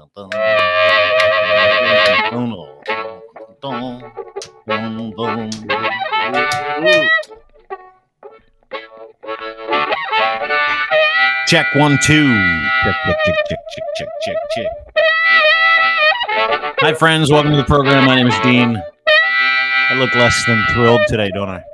Check 1 2. Check. Hi, friends. Welcome to the program. My name is Dean. I look less than thrilled today, don't I?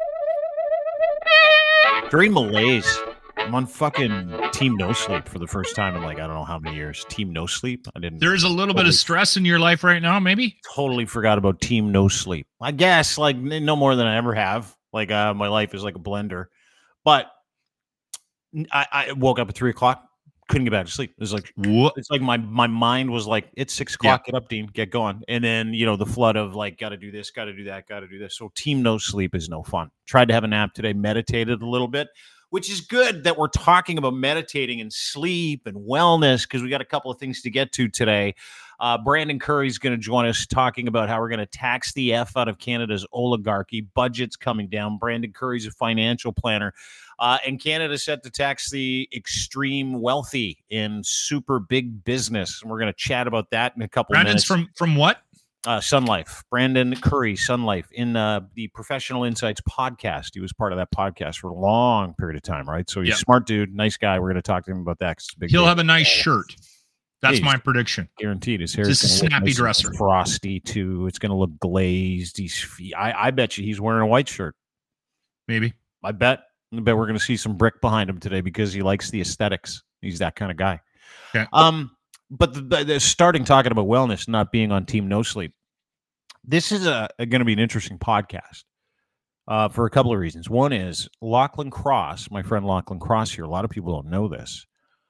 Very malaise. I'm on fucking Team No Sleep for the first time in I don't know how many years. Team No Sleep. There's a little bit of stress in your life right now, maybe? Totally forgot about Team No Sleep. I guess no more than I ever have. My life is like a blender. But I woke up at 3:00. Couldn't get back to sleep. It was like, what? It's like my mind was like, it's 6:00. Yeah. Get up, Dean. Get going. And then, the flood of got to do this, got to do that, got to do this. So Team No Sleep is no fun. Tried to have a nap today, meditated a little bit, which is good that we're talking about meditating and sleep and wellness because we got a couple of things to get to today. Brandon Curry's going to join us talking about how we're going to tax the F out of Canada's oligarchy. Budget's coming down. Brandon Curry's a financial planner. And Canada's set to tax the extreme wealthy in super big business. And we're going to chat about that in a couple of minutes. Brandon's from what? Sun Life. Brandon Curry, Sun Life, in the Professional Insights podcast. He was part of that podcast for a long period of time, right? So he's a smart dude, nice guy. We're going to talk to him about that. He'll have a nice shirt. That's my prediction. Guaranteed. His hair is a snappy dresser. Frosty, too. It's going to look glazed. I bet you he's wearing a white shirt. Maybe. I bet we're going to see some brick behind him today because he likes the aesthetics. He's that kind of guy. Okay. But the starting talking about wellness, not being on Team No Sleep. This is going to be an interesting podcast for a couple of reasons. One is Lachlan Cross, my friend Lachlan Cross here. A lot of people don't know this.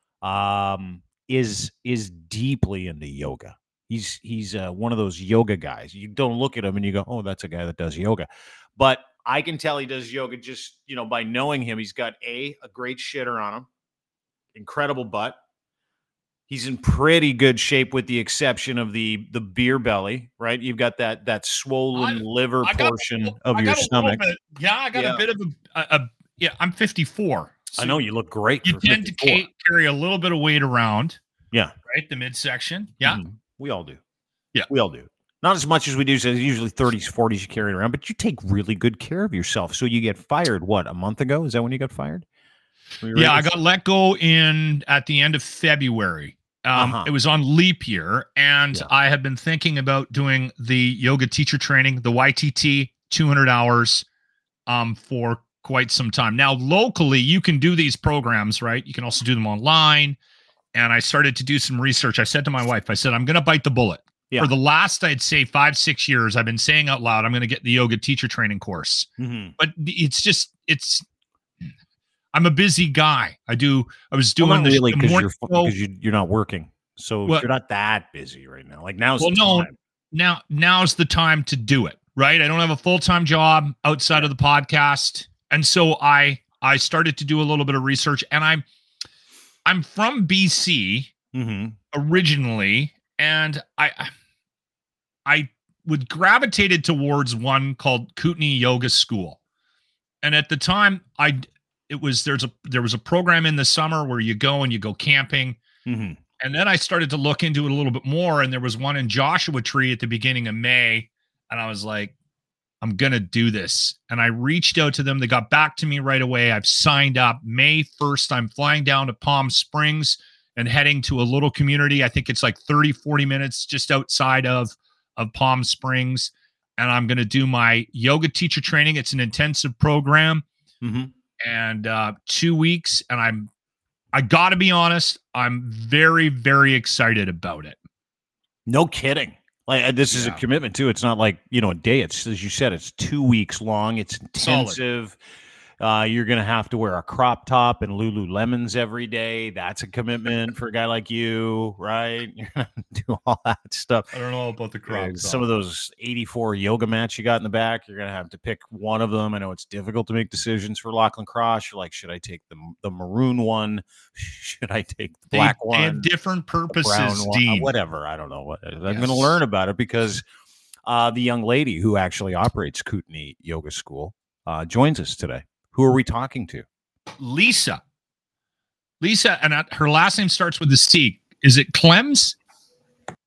Is deeply into yoga. He's one of those yoga guys. You don't look at him and you go, oh, that's a guy that does yoga. But I can tell he does yoga just, by knowing him. He's got a great shitter on him, incredible butt. He's in pretty good shape with the exception of the beer belly, right? You've got that swollen liver portion of your stomach. I got a bit of I'm 54. So I know you look great. You tend to carry a little bit of weight around. Yeah. Right? The midsection. Yeah. Mm-hmm. We all do. Yeah. We all do. Not as much as we do. So usually 30s, 40s you carry it around, but you take really good care of yourself. So you get fired, a month ago? Is that when you got fired? Yeah, I got let go at the end of February. It was on leap year, and I have been thinking about doing the yoga teacher training, the YTT, 200 hours for quite some time. Now, locally, you can do these programs, right? You can also do them online, and I started to do some research. I said to my wife, I'm going to bite the bullet. Yeah. For the last, I'd say 5-6 years, I've been saying out loud, I'm going to get the yoga teacher training course. Mm-hmm. But I'm a busy guy. I was doing this really because you're not working, so you're not that busy right now. Now's the time. Now's the time to do it, right? I don't have a full-time job outside of the podcast, and so I started to do a little bit of research. And I'm from BC originally, and I would gravitated towards one called Kootenay Yoga School, and at the time there was a program in the summer where you go camping. Mm-hmm. And then I started to look into it a little bit more. And there was one in Joshua Tree at the beginning of May. And I was like, I'm going to do this. And I reached out to them. They got back to me right away. I've signed up. May 1st, I'm flying down to Palm Springs and heading to a little community. I think it's 30-40 minutes just outside of Palm Springs. And I'm going to do my yoga teacher training. It's an intensive program. Mm-hmm. And 2 weeks, and I got to be honest, I'm very, very excited about it. No kidding. This is a commitment too. It's not a day. It's, as you said, it's 2 weeks long. It's intensive. You're going to have to wear a crop top and Lululemons every day. That's a commitment for a guy like you, right? You're going to do all that stuff. I don't know about the crop top. Some of those 84 yoga mats you got in the back, you're going to have to pick one of them. I know it's difficult to make decisions for Lachlan Cross. You're like, should I take the maroon one? Should I take the black one? They have different purposes, Dean. Whatever. I don't know. I'm going to learn about it because the young lady who actually operates Kootenay Yoga School joins us today. Who are we talking to? Lisa, and her last name starts with a C. Is it Clems?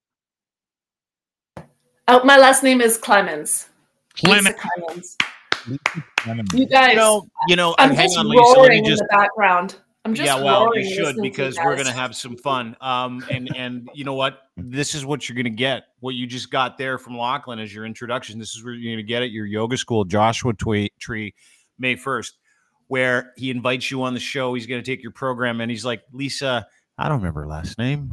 Oh, my last name is Clemens. Clement. Lisa Clemens. You guys, I'm hang just on, Lisa. Let me roaring in just. the background. I'm just roaring. You should, listening to because you we're guys. gonna have some fun. And you know what? This is what you're gonna get. What you just got there from Lachlan as your introduction. This is where you're gonna get at your yoga school, Joshua Tree, May 1st, where he invites you on the show. He's gonna take your program, and he's like, Lisa, I don't remember her last name.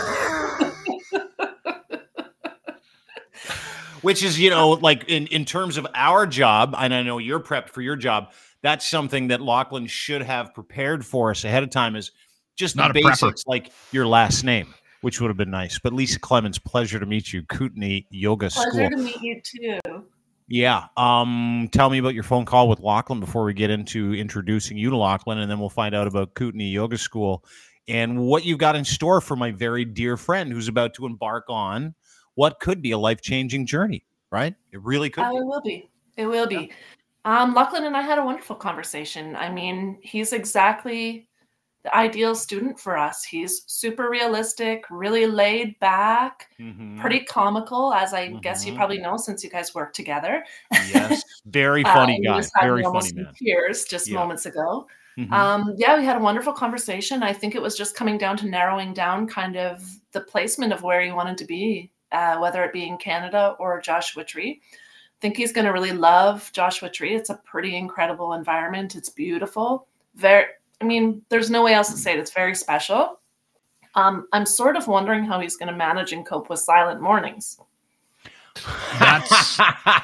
Which is, like in terms of our job, and I know you're prepped for your job, that's something that Lachlan should have prepared for us ahead of time, is just the basics, like your last name, which would have been nice. But Lisa Clemens, pleasure to meet you. Kootenai Yoga School. Pleasure to meet you too. Yeah. Tell me about your phone call with Lachlan before we get into introducing you to Lachlan, and then we'll find out about Kootenai Yoga School and what you've got in store for my very dear friend who's about to embark on what could be a life-changing journey, right? It really could be. It will be. It will be. Lachlan and I had a wonderful conversation. I mean, he's exactly the ideal student for us. He's super realistic, really laid back, pretty comical, as I guess you probably know since you guys work together. Yes, very funny guy. Very funny man. Tears just moments ago. We had a wonderful conversation. I think it was just coming down to narrowing down kind of the placement of where he wanted to be, whether it be in Canada or Joshua Tree. I think he's going to really love Joshua Tree. It's a pretty incredible environment. It's beautiful. There's no way else to say it. It's very special. I'm sort of wondering how he's going to manage and cope with silent mornings. That's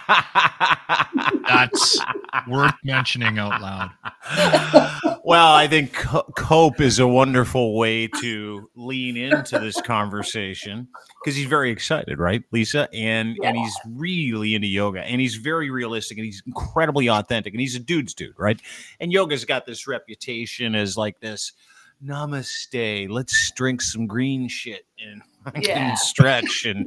worth mentioning out loud. Well, I think cope is a wonderful way to lean into this conversation, because he's very excited, right, Lisa? And he's really into yoga, and he's very realistic, and he's incredibly authentic, and he's a dude's dude, right? And yoga's got this reputation as like this namaste, let's drink some green shit and stretch and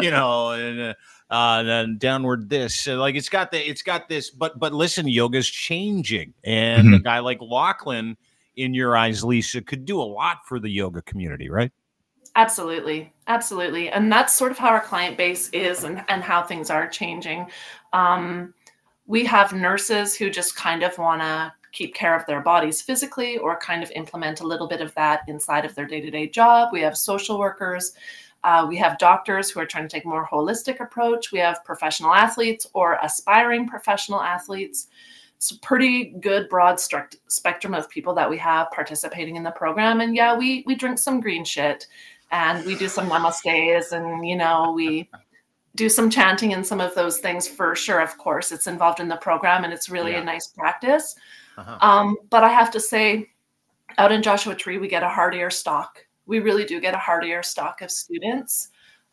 then downward this. So like it's got this, but listen, yoga's changing, and a guy like Lachlan, in your eyes, Lisa, could do a lot for the yoga community, right? Absolutely. And that's sort of how our client base is and how things are changing. We have nurses who just kind of want to keep care of their bodies physically, or kind of implement a little bit of that inside of their day-to-day job. We have social workers. We have doctors who are trying to take a more holistic approach. We have professional athletes or aspiring professional athletes. It's a pretty good broad spectrum of people that we have participating in the program. And we drink some green shit, and we do some namastes, and we do some chanting and some of those things for sure. Of course, it's involved in the program, and it's really a nice practice. But I have to say, out in Joshua Tree, we get a heartier stock. We really do get a heartier stock of students.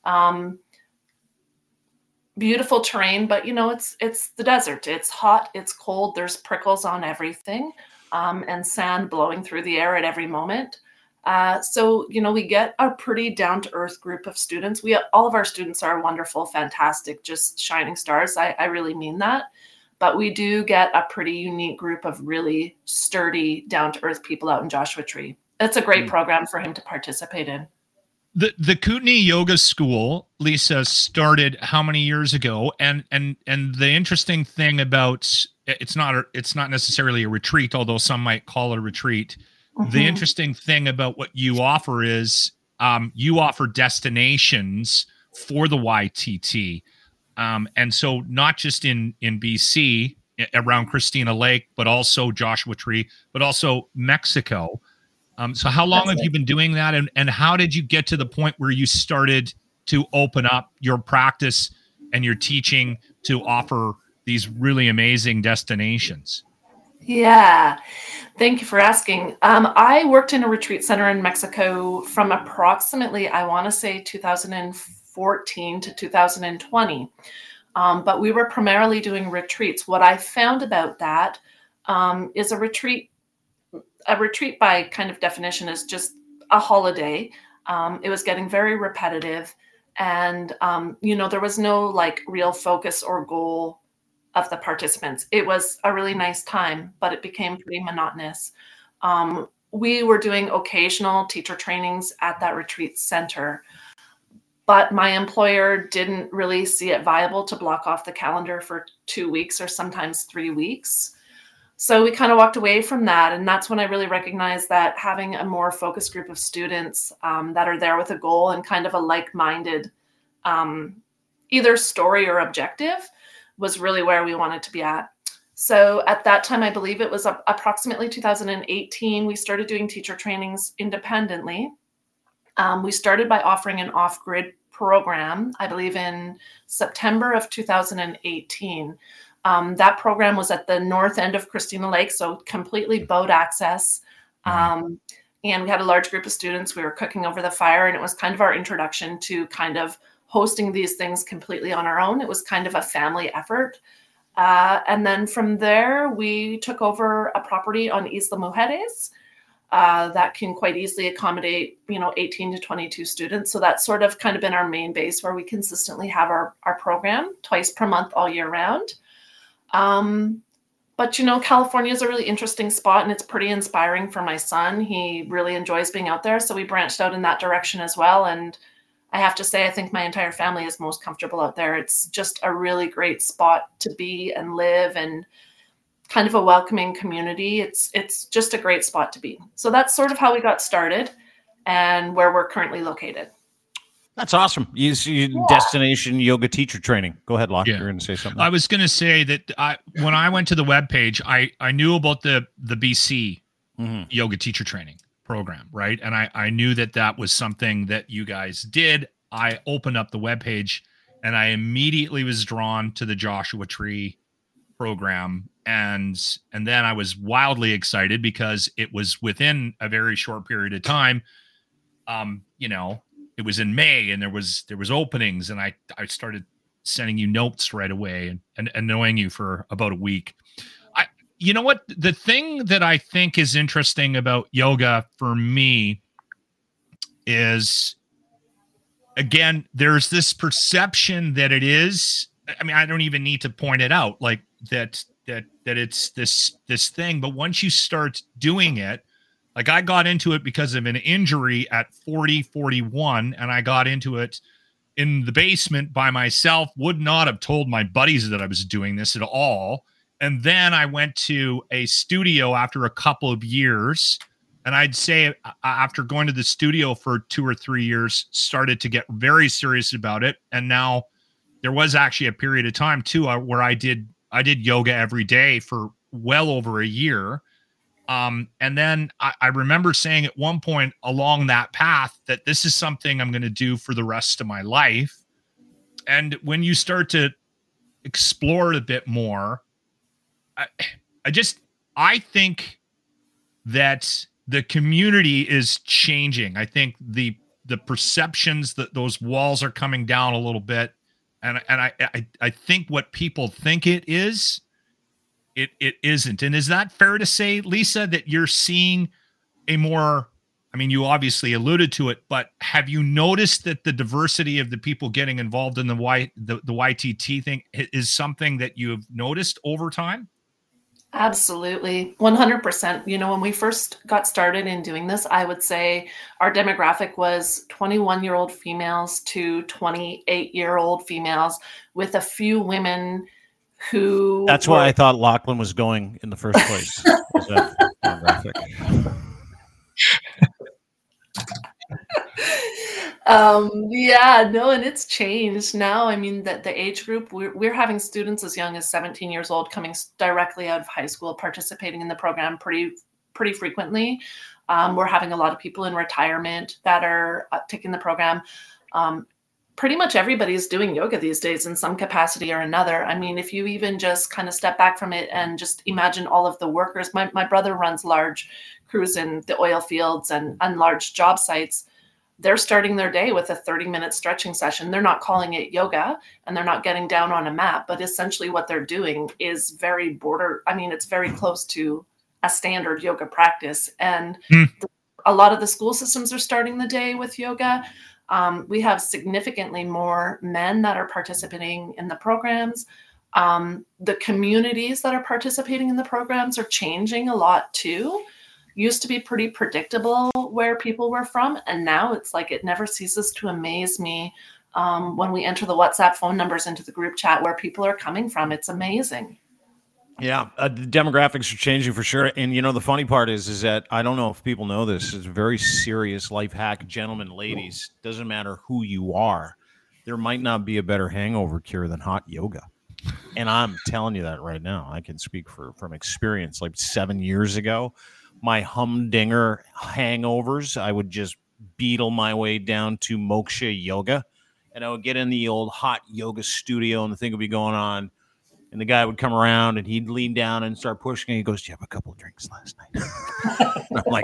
Beautiful terrain, but it's the desert. It's hot, it's cold. There's prickles on everything, and sand blowing through the air at every moment. So we get a pretty down-to-earth group of students. All of our students are wonderful, fantastic, just shining stars. I really mean that. But we do get a pretty unique group of really sturdy, down-to-earth people out in Joshua Tree. It's a great program for him to participate in. The Kootenai Yoga School, Lisa, started how many years ago? And the interesting thing about it's not necessarily a retreat, although some might call it a retreat. The interesting thing about what you offer is you offer destinations for the YTT. And so not just in BC around Christina Lake, but also Joshua Tree, but also Mexico. So how long have you been doing that? And how did you get to the point where you started to open up your practice and your teaching to offer these really amazing destinations? Yeah, thank you for asking. I worked in a retreat center in Mexico from approximately, I want to say 2014 to 2020. But we were primarily doing retreats. What I found about that is a retreat by kind of definition is just a holiday. It was getting very repetitive, and there was no like real focus or goal of the participants. It was a really nice time, but it became pretty monotonous. We were doing occasional teacher trainings at that retreat center, but my employer didn't really see it viable to block off the calendar for 2 weeks or sometimes 3 weeks. So we kind of walked away from that. And that's when I really recognized that having a more focused group of students that are there with a goal and kind of a like-minded either story or objective was really where we wanted to be at. So at that time, I believe it was approximately 2018, we started doing teacher trainings independently. We started by offering an off-grid program, I believe in September of 2018. That program was at the north end of Christina Lake, so completely boat access. And we had a large group of students. We were cooking over the fire, and it was kind of our introduction to kind of hosting these things completely on our own. It was kind of a family effort. And then from there, we took over a property on Isla Mujeres that can quite easily accommodate, 18 to 22 students. So that's sort of kind of been our main base where we consistently have our program twice per month all year round. But, California is a really interesting spot, and it's pretty inspiring for my son. He really enjoys being out there. So we branched out in that direction as well. And I have to say, I think my entire family is most comfortable out there. It's just a really great spot to be and live, and kind of a welcoming community. It's just a great spot to be. So that's sort of how we got started and where we're currently located. That's awesome. Destination yoga teacher training. Go ahead, Locke. Yeah. You're going to say something. I was going to say that when I went to the webpage, I knew about the BC yoga teacher training program, right? And I knew that was something that you guys did. I opened up the webpage and I immediately was drawn to the Joshua Tree program. And then I was wildly excited because it was within a very short period of time. It was in May, and there was openings, and I started sending you notes right away and annoying you for about a week. You know what? The thing that I think is interesting about yoga for me is, again, there's this perception that it is. I mean, I don't even need to point it out, like that it's this thing. But once you start doing it, like I got into it because of an injury at 41, and I got into it in the basement by myself, would not have told my buddies that I was doing this at all. And then I went to a studio after a couple of years, and I'd say after going to the studio for 2 or 3 years, started to get very serious about it. And now there was actually a period of time too where I did yoga every day for well over a year. And then I remember saying at one point along that path that this is something I'm going to do for the rest of my life. And when you start to explore it a bit more, I think that the community is changing. I think the perceptions that those walls are coming down a little bit. And I think what people think it is, it isn't. And is that fair to say, Lisa, that you're seeing a more, I mean, you obviously alluded to it, but have you noticed that the diversity of the people getting involved in the YTT thing is something that you have noticed over time? Absolutely. 100%. When we first got started in doing this, I would say our demographic was 21-year-old females to 28-year-old females, with a few women who... That's why I thought Lachlan was going in the first place. Demographic. And it's changed now. I mean, the age group, we're having students as young as 17 years old coming directly out of high school, participating in the program pretty frequently. We're having a lot of people in retirement that are taking the program. Pretty much everybody's doing yoga these days in some capacity or another. I mean, if you even just kind of step back from it and just imagine all of the workers, my brother runs large crews in the oil fields and large job sites. They're starting their day with a 30-minute stretching session. They're not calling it yoga, and they're not getting down on a mat, but essentially what they're doing is it's very close to a standard yoga practice. And a lot of the school systems are starting the day with yoga. We have significantly more men that are participating in the programs. The communities that are participating in the programs are changing a lot too. Used to be pretty predictable where people were from, and now it's like it never ceases to amaze me when we enter the WhatsApp phone numbers into the group chat where people are coming from. It's amazing. Yeah, the demographics are changing for sure. And the funny part is that I don't know if people know this. It's a very serious life hack, gentlemen, ladies. Doesn't matter who you are. There might not be a better hangover cure than hot yoga. And I'm telling you that right now. I can speak from experience. Like 7 years ago, my humdinger hangovers, I would just beetle my way down to Moksha Yoga. And I would get in the old hot yoga studio and the thing would be going on. And the guy would come around and he'd lean down and start pushing. And he goes, "Do you have a couple of drinks last night?" I'm like,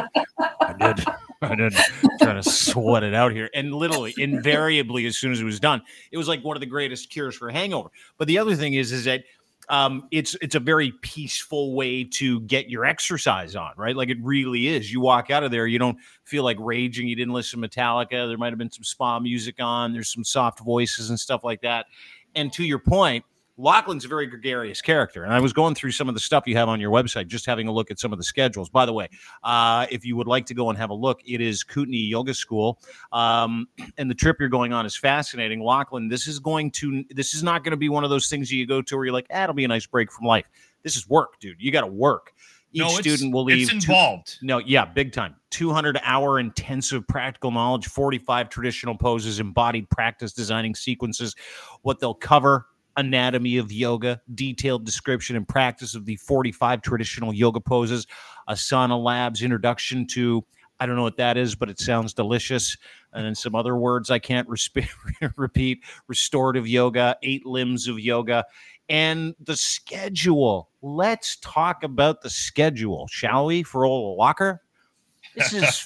I did. Trying to sweat it out here. And literally, invariably, as soon as it was done, it was like one of the greatest cures for a hangover. But the other thing is that it's a very peaceful way to get your exercise on, right? Like it really is. You walk out of there, you don't feel like raging. You didn't listen to Metallica. There might have been some spa music on. There's some soft voices and stuff like that. And to your point, Lachlan's a very gregarious character. And I was going through some of the stuff you have on your website, just having a look at some of the schedules. By the way, if you would like to go and have a look, it is Kootenai Yoga School. And the trip you're going on is fascinating. Lachlan, this is not going to be one of those things you go to where you're like, it'll be a nice break from life. This is work, dude. You got to work. Each student will leave. It's involved. Big time. 200-hour intensive practical knowledge, 45 traditional poses, embodied practice, designing sequences. What they'll cover: anatomy of yoga, detailed description and practice of the 45 traditional yoga poses, Asana Labs introduction to, I don't know what that is, but it sounds delicious. And then some other words I can't repeat, restorative yoga, 8 limbs of yoga, and the schedule. Let's talk about the schedule, shall we, for old Locker? This is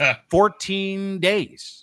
14 days.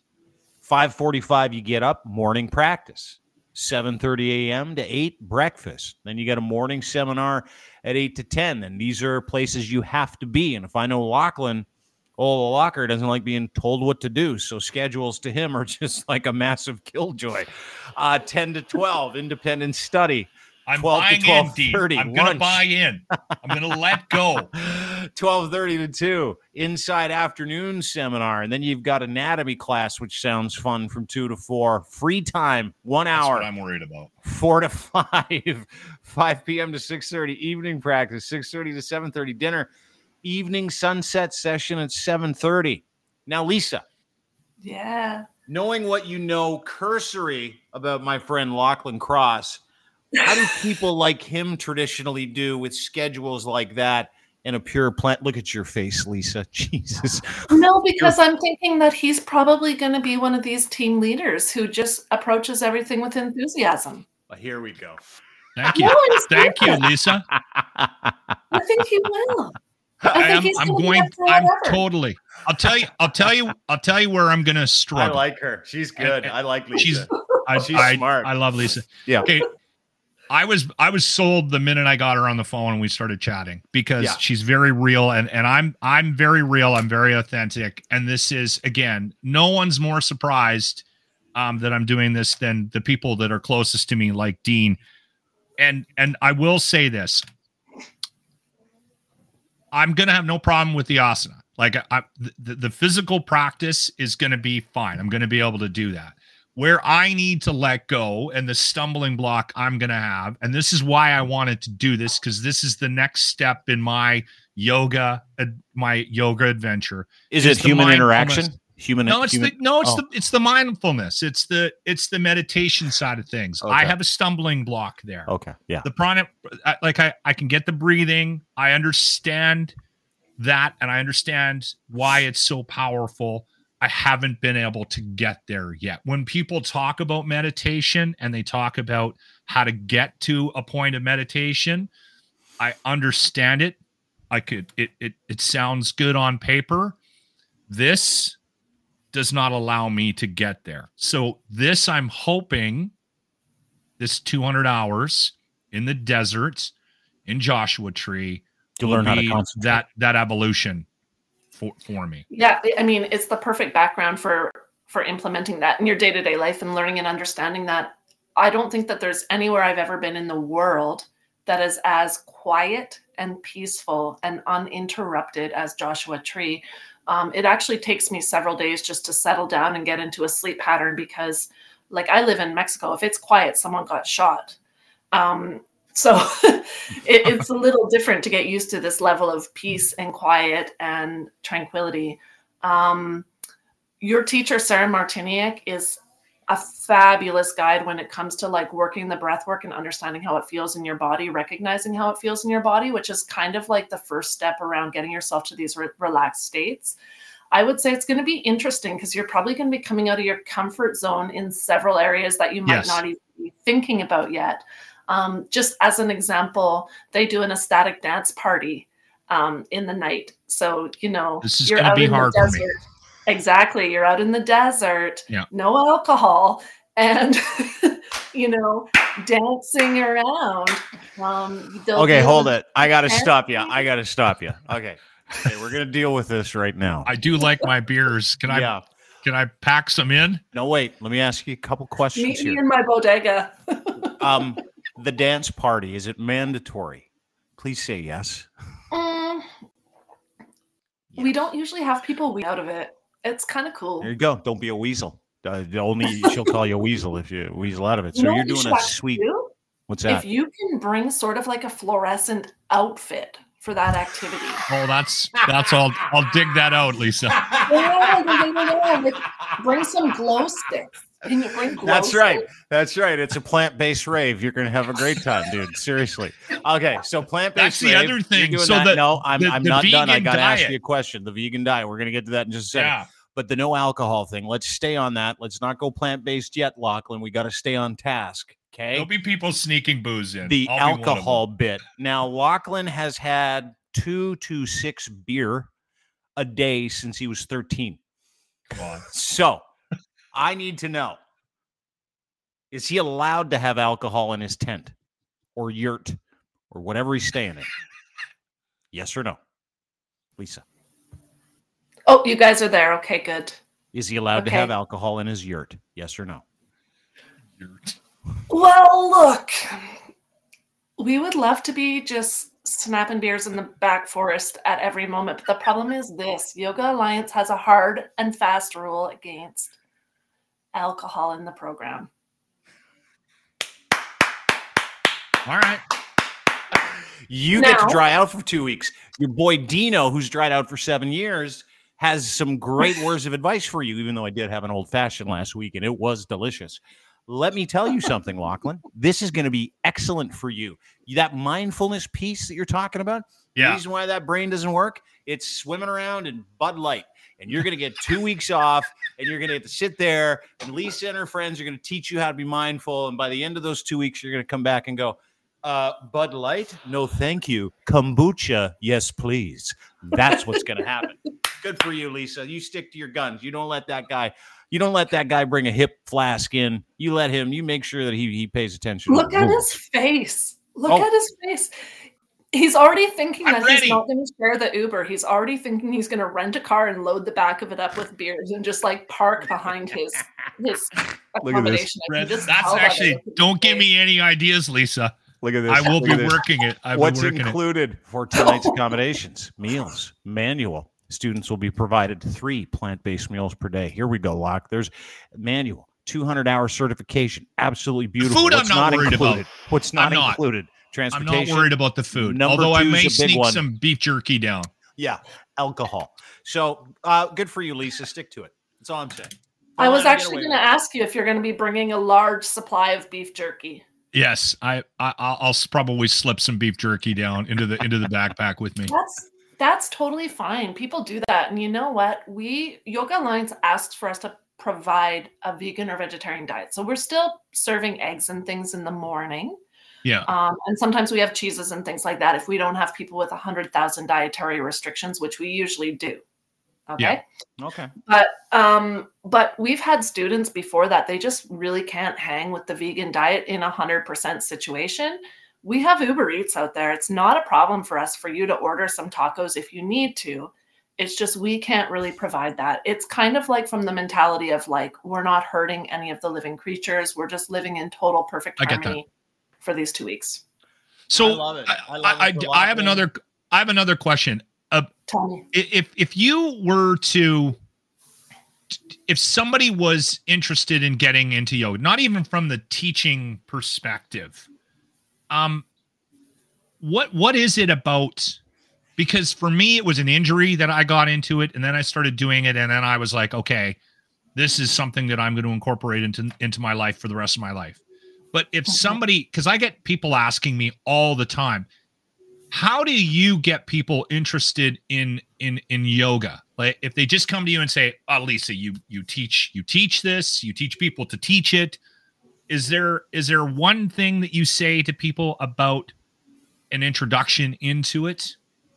5:45, you get up, morning practice. 7:30 a.m. to 8, breakfast. Then you got a morning seminar at 8 to 10. And these are places you have to be. And if I know Lachlan, old Locker doesn't like being told what to do. So schedules to him are just like a massive killjoy. 10 to 12, independent study. I'm 12 buying to 12:30, in, I'm going to buy in. I'm going to let go. 12:30 to 2, inside afternoon seminar. And then you've got anatomy class, which sounds fun, from 2 to 4. Free time, 1 hour. That's what I'm worried about. 4 to 5, 5 p.m. to 6:30, evening practice, 6:30 to 7:30, dinner, evening sunset session at 7:30. Now, Lisa. Yeah. Knowing what you know cursory about my friend Lachlan Cross, how do people like him traditionally do with schedules like that and a pure plant? Look at your face, Lisa. Jesus. No, because I'm thinking that he's probably going to be one of these team leaders who just approaches everything with enthusiasm. Well, here we go. Thank you. Thank you, Lisa. I think he will. I'm totally. I'll tell you where I'm going to struggle. I like her. She's good. I like Lisa. She's smart. I love Lisa. Yeah. Okay. I was sold the minute I got her on the phone and we started chatting, because she's very real and I'm very real. I'm very authentic. And this is, again, no one's more surprised that I'm doing this than the people that are closest to me, like Dean. And I will say this. I'm going to have no problem with the asana. Like the physical practice is going to be fine. I'm going to be able to do that. Where I need to let go and the stumbling block I'm going to have, and this is why I wanted to do this, because this is the next step in my yoga adventure. Is it human interaction? It's the mindfulness. It's the meditation side of things. Okay. I have a stumbling block there. Okay. Yeah. The prana, I can get the breathing. I understand that, and I understand why it's so powerful. I haven't been able to get there yet. When people talk about meditation and they talk about how to get to a point of meditation, I understand it. It sounds good on paper. This does not allow me to get there. So this, I'm hoping, this 200 hours in the desert in Joshua Tree to learn how to concentrate. that evolution for me. Yeah, I mean, it's the perfect background for implementing that in your day-to-day life and learning and understanding that. I don't think that there's anywhere I've ever been in the world that is as quiet and peaceful and uninterrupted as Joshua Tree. It actually takes me several days just to settle down and get into a sleep pattern, because Like I live in Mexico. If it's quiet, someone got shot. So it's a little different to get used to this level of peace and quiet and tranquility. Your teacher, Sarah Martiniak, is a fabulous guide when it comes to like working the breath work and understanding how it feels in your body, recognizing how it feels in your body, which is kind of like the first step around getting yourself to these relaxed states. I would say it's going to be interesting because you're probably going to be coming out of your comfort zone in several areas that you might not even be thinking about yet. Just as an example, they do an ecstatic dance party in the night. So, this is going to be hard for me. Exactly. You're out in the desert, no alcohol, and, dancing around. Okay, hold it. I got to stop you. Okay. We're going to deal with this right now. I do like my beers. Can I pack some in? No, wait. Let me ask you a couple questions Meet here. me in my bodega. The dance party, is it mandatory? Please say yes. We don't usually have people out of it. It's kind of cool. There you go. Don't be a weasel. She'll call you a weasel if you weasel out of it. So you're doing a sweet. What's that? If you can bring sort of like a fluorescent outfit for that activity. Oh, that's all. I'll dig that out, Lisa. Like, bring some glow sticks. Can you bring glow sticks? That's right. It's a plant-based rave. You're going to have a great time, dude. Seriously. Okay, so plant-based rave. That's the other thing. So I'm not done. I got to ask you a question. The vegan diet. We're going to get to that in just a second. Yeah. But the no alcohol thing, let's stay on that. Let's not go plant-based yet, Lachlan. We got to stay on task. Okay. There'll be people sneaking booze in. The alcohol bit. Now, Lachlan has had 2 to 6 beer a day since he was 13. Come on. So I need to know, is he allowed to have alcohol in his tent or yurt or whatever he's staying in? Yes or no? Lisa. Oh, you guys are there. Okay, good. Is he allowed to have alcohol in his yurt? Yes or no? Yurt. Well, look, we would love to be just snapping beers in the back forest at every moment. But the problem is this: Yoga Alliance has a hard and fast rule against alcohol in the program. All right. You get to dry out for 2 weeks. Your boy Dino, who's dried out for 7 years, has some great words of advice for you, even though I did have an old fashioned last week and it was delicious. Let me tell you something, Lachlan. This is going to be excellent for you. That mindfulness piece that you're talking about, the reason why that brain doesn't work, it's swimming around in Bud Light. And you're going to get 2 weeks off, and you're going to get to sit there, and Lisa and her friends are going to teach you how to be mindful. And by the end of those 2 weeks, you're going to come back and go, Bud Light? No, thank you. Kombucha? Yes, please. That's what's going to happen. Good for you, Lisa. You stick to your guns. You don't let that guy bring a hip flask in. You make sure that he pays attention. Look at his face. Look at his face. He's already thinking he's not going to share the Uber. He's already thinking he's going to rent a car and load the back of it up with beers and just like park behind his accommodation. That's actually, don't give me any ideas, Lisa. Look at this. I will be working it. What's included for tonight's accommodations? Meals, manual. Students will be provided 3 plant-based meals per day. Here we go, Locke. There's manual, 200-hour certification. Absolutely beautiful. Food I'm not worried about. What's not included? Transportation. I'm not worried about the food. Although I may sneak some beef jerky down. Yeah, alcohol. So good for you, Lisa. Stick to it. That's all I'm saying. I was actually going to ask you if you're going to be bringing a large supply of beef jerky. Yes, I'll probably slip some beef jerky down into the backpack with me. That's totally fine. People do that. And you know what? Yoga Alliance asks for us to provide a vegan or vegetarian diet. So we're still serving eggs and things in the morning. Yeah. And sometimes we have cheeses and things like that if we don't have people with 100,000 dietary restrictions, which we usually do. Okay. Yeah. Okay. But we've had students before that they just really can't hang with the vegan diet in 100% situation. We have Uber Eats out there. It's not a problem for us for you to order some tacos if you need to. It's just we can't really provide that. It's kind of like from the mentality of like, we're not hurting any of the living creatures. We're just living in total perfect harmony for these 2 weeks. So I love it. I have another question. Tell me. If you were to if somebody was interested in getting into yoga, not even from the teaching perspective, what is it about? Because for me, it was an injury that I got into it, and then I started doing it, and then I was like, okay, this is something that I'm going to incorporate into my life for the rest of my life. But if somebody, because I get people asking me all the time, how do you get people interested in yoga? Like if they just come to you and say, "Oh, Lisa, you teach this, you teach people to teach it." Is there one thing that you say to people about an introduction into it?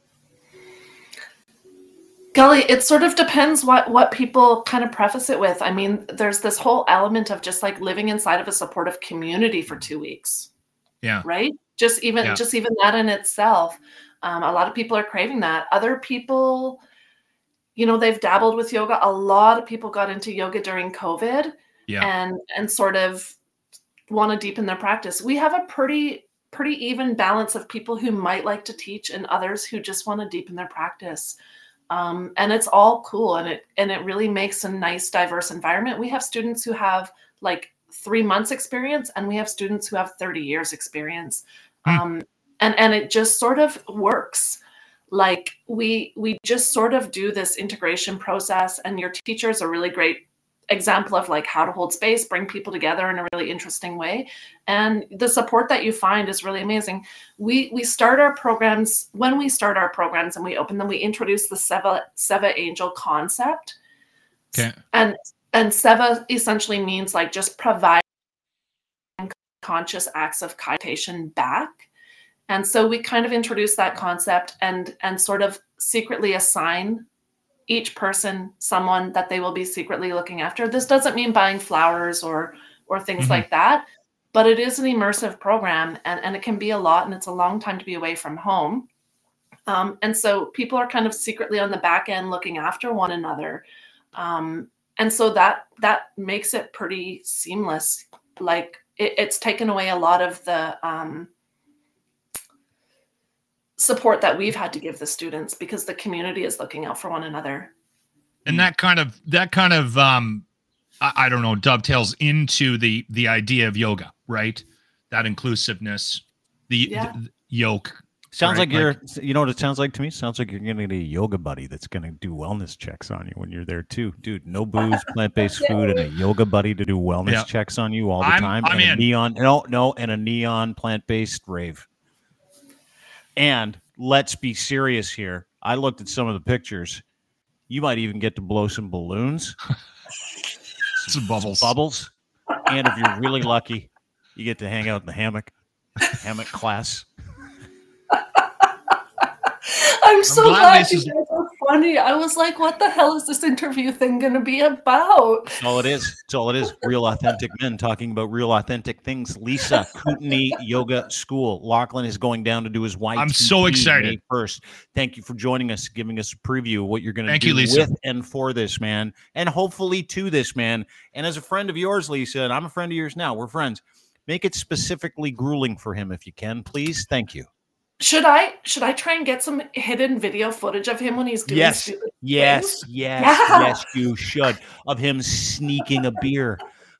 Golly, it sort of depends what people kind of preface it with. I mean, there's this whole element of just like living inside of a supportive community for 2 weeks. Yeah. Right. Just even that in itself. A lot of people are craving that. Other people, they've dabbled with yoga. A lot of people got into yoga during COVID and sort of want to deepen their practice. We have a pretty even balance of people who might like to teach and others who just want to deepen their practice. And it's all cool. And it really makes a nice, diverse environment. We have students who have like 3 months experience, and we have students who have 30 years experience. And it just sort of works. Like we just sort of do this integration process, and your teacher is a really great example of like how to hold space, bring people together in a really interesting way. And the support that you find is really amazing. We start our programs, when we start our programs and we open them, we introduce the Seva Angel concept. Okay. And Seva essentially means like just provide conscious acts of meditation back. And so we kind of introduce that concept and sort of secretly assign each person someone that they will be secretly looking after. This doesn't mean buying flowers or things like that, but it is an immersive program, and it can be a lot, and it's a long time to be away from home. And so people are kind of secretly on the back end looking after one another. And so that makes it pretty seamless. Like it's taken away a lot of the support that we've had to give the students because the community is looking out for one another. And that kind of I don't know, dovetails into the idea of yoga, right? That inclusiveness, the yoke. Sounds right? like you know what it sounds like to me? Sounds like you're going to get a yoga buddy that's going to do wellness checks on you when you're there too. Dude, no booze, plant-based food, and a yoga buddy to do wellness checks on you all the time. I'm in. And a neon plant-based rave. And let's be serious here. I looked at some of the pictures. You might even get to blow some balloons. Some bubbles. And if you're really lucky, you get to hang out in the hammock class. I'm so glad you guys are funny. I was like, what the hell is this interview thing going to be about? That's all it is. It's all it is. Real authentic men talking about real authentic things. Lisa, Kootenai Yoga School. Lachlan is going down to do his YTP. I'm so excited. May 1st. Thank you for joining us, giving us a preview of what you're going to do with and for this man, and hopefully to this man. And as a friend of yours, Lisa, and I'm a friend of yours now, we're friends, make it specifically grueling for him if you can, please. Thank you. Should I try and get some hidden video footage of him when he's doing stupid things? Yes, you should. Of him sneaking a beer.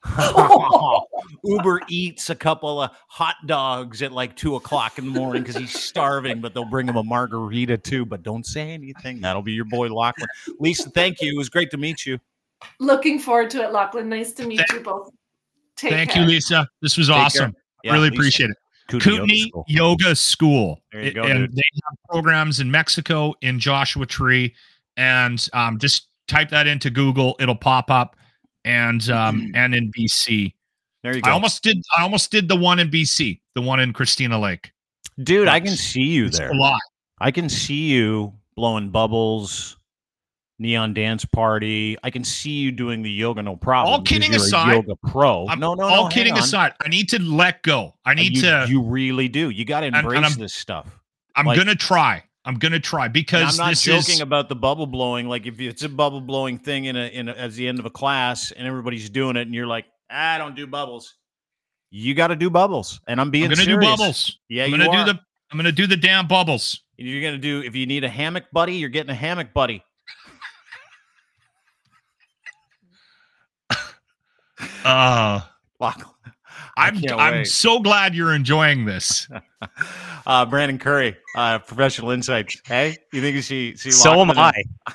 Uber Eats a couple of hot dogs at like 2:00 in the morning because he's starving, but they'll bring him a margarita too. But don't say anything. That'll be your boy Lachlan. Lisa, thank you. It was great to meet you. Looking forward to it, Lachlan. Nice to meet you both. Thank you, Lisa. This was awesome. Yeah, really appreciate it. Kootenai Yoga School. There you go, and dude. they have programs in Mexico, in Joshua Tree, and just type that into Google. It'll pop up, and in BC. There you go. I almost did the one in BC, the one in Christina Lake. Dude, I can see you there. A lot. I can see you blowing bubbles, neon dance party. I can see you doing the yoga, no problem. All kidding aside, yoga pro. All kidding aside, I need to let go. You really do. You got to embrace this stuff. I'm gonna try. Because I'm not joking about the bubble blowing. Like if it's a bubble blowing thing in as the end of a class and everybody's doing it, and you're like, I don't do bubbles. You got to do bubbles, and I'm gonna do bubbles. Yeah, I'm gonna do the damn bubbles. You're gonna do. If you need a hammock buddy, you're getting a hammock buddy. Lachlan, I'm so glad you're enjoying this. Brandon Curry, Professional Insights. Hey, you think you see So Lachlan am I.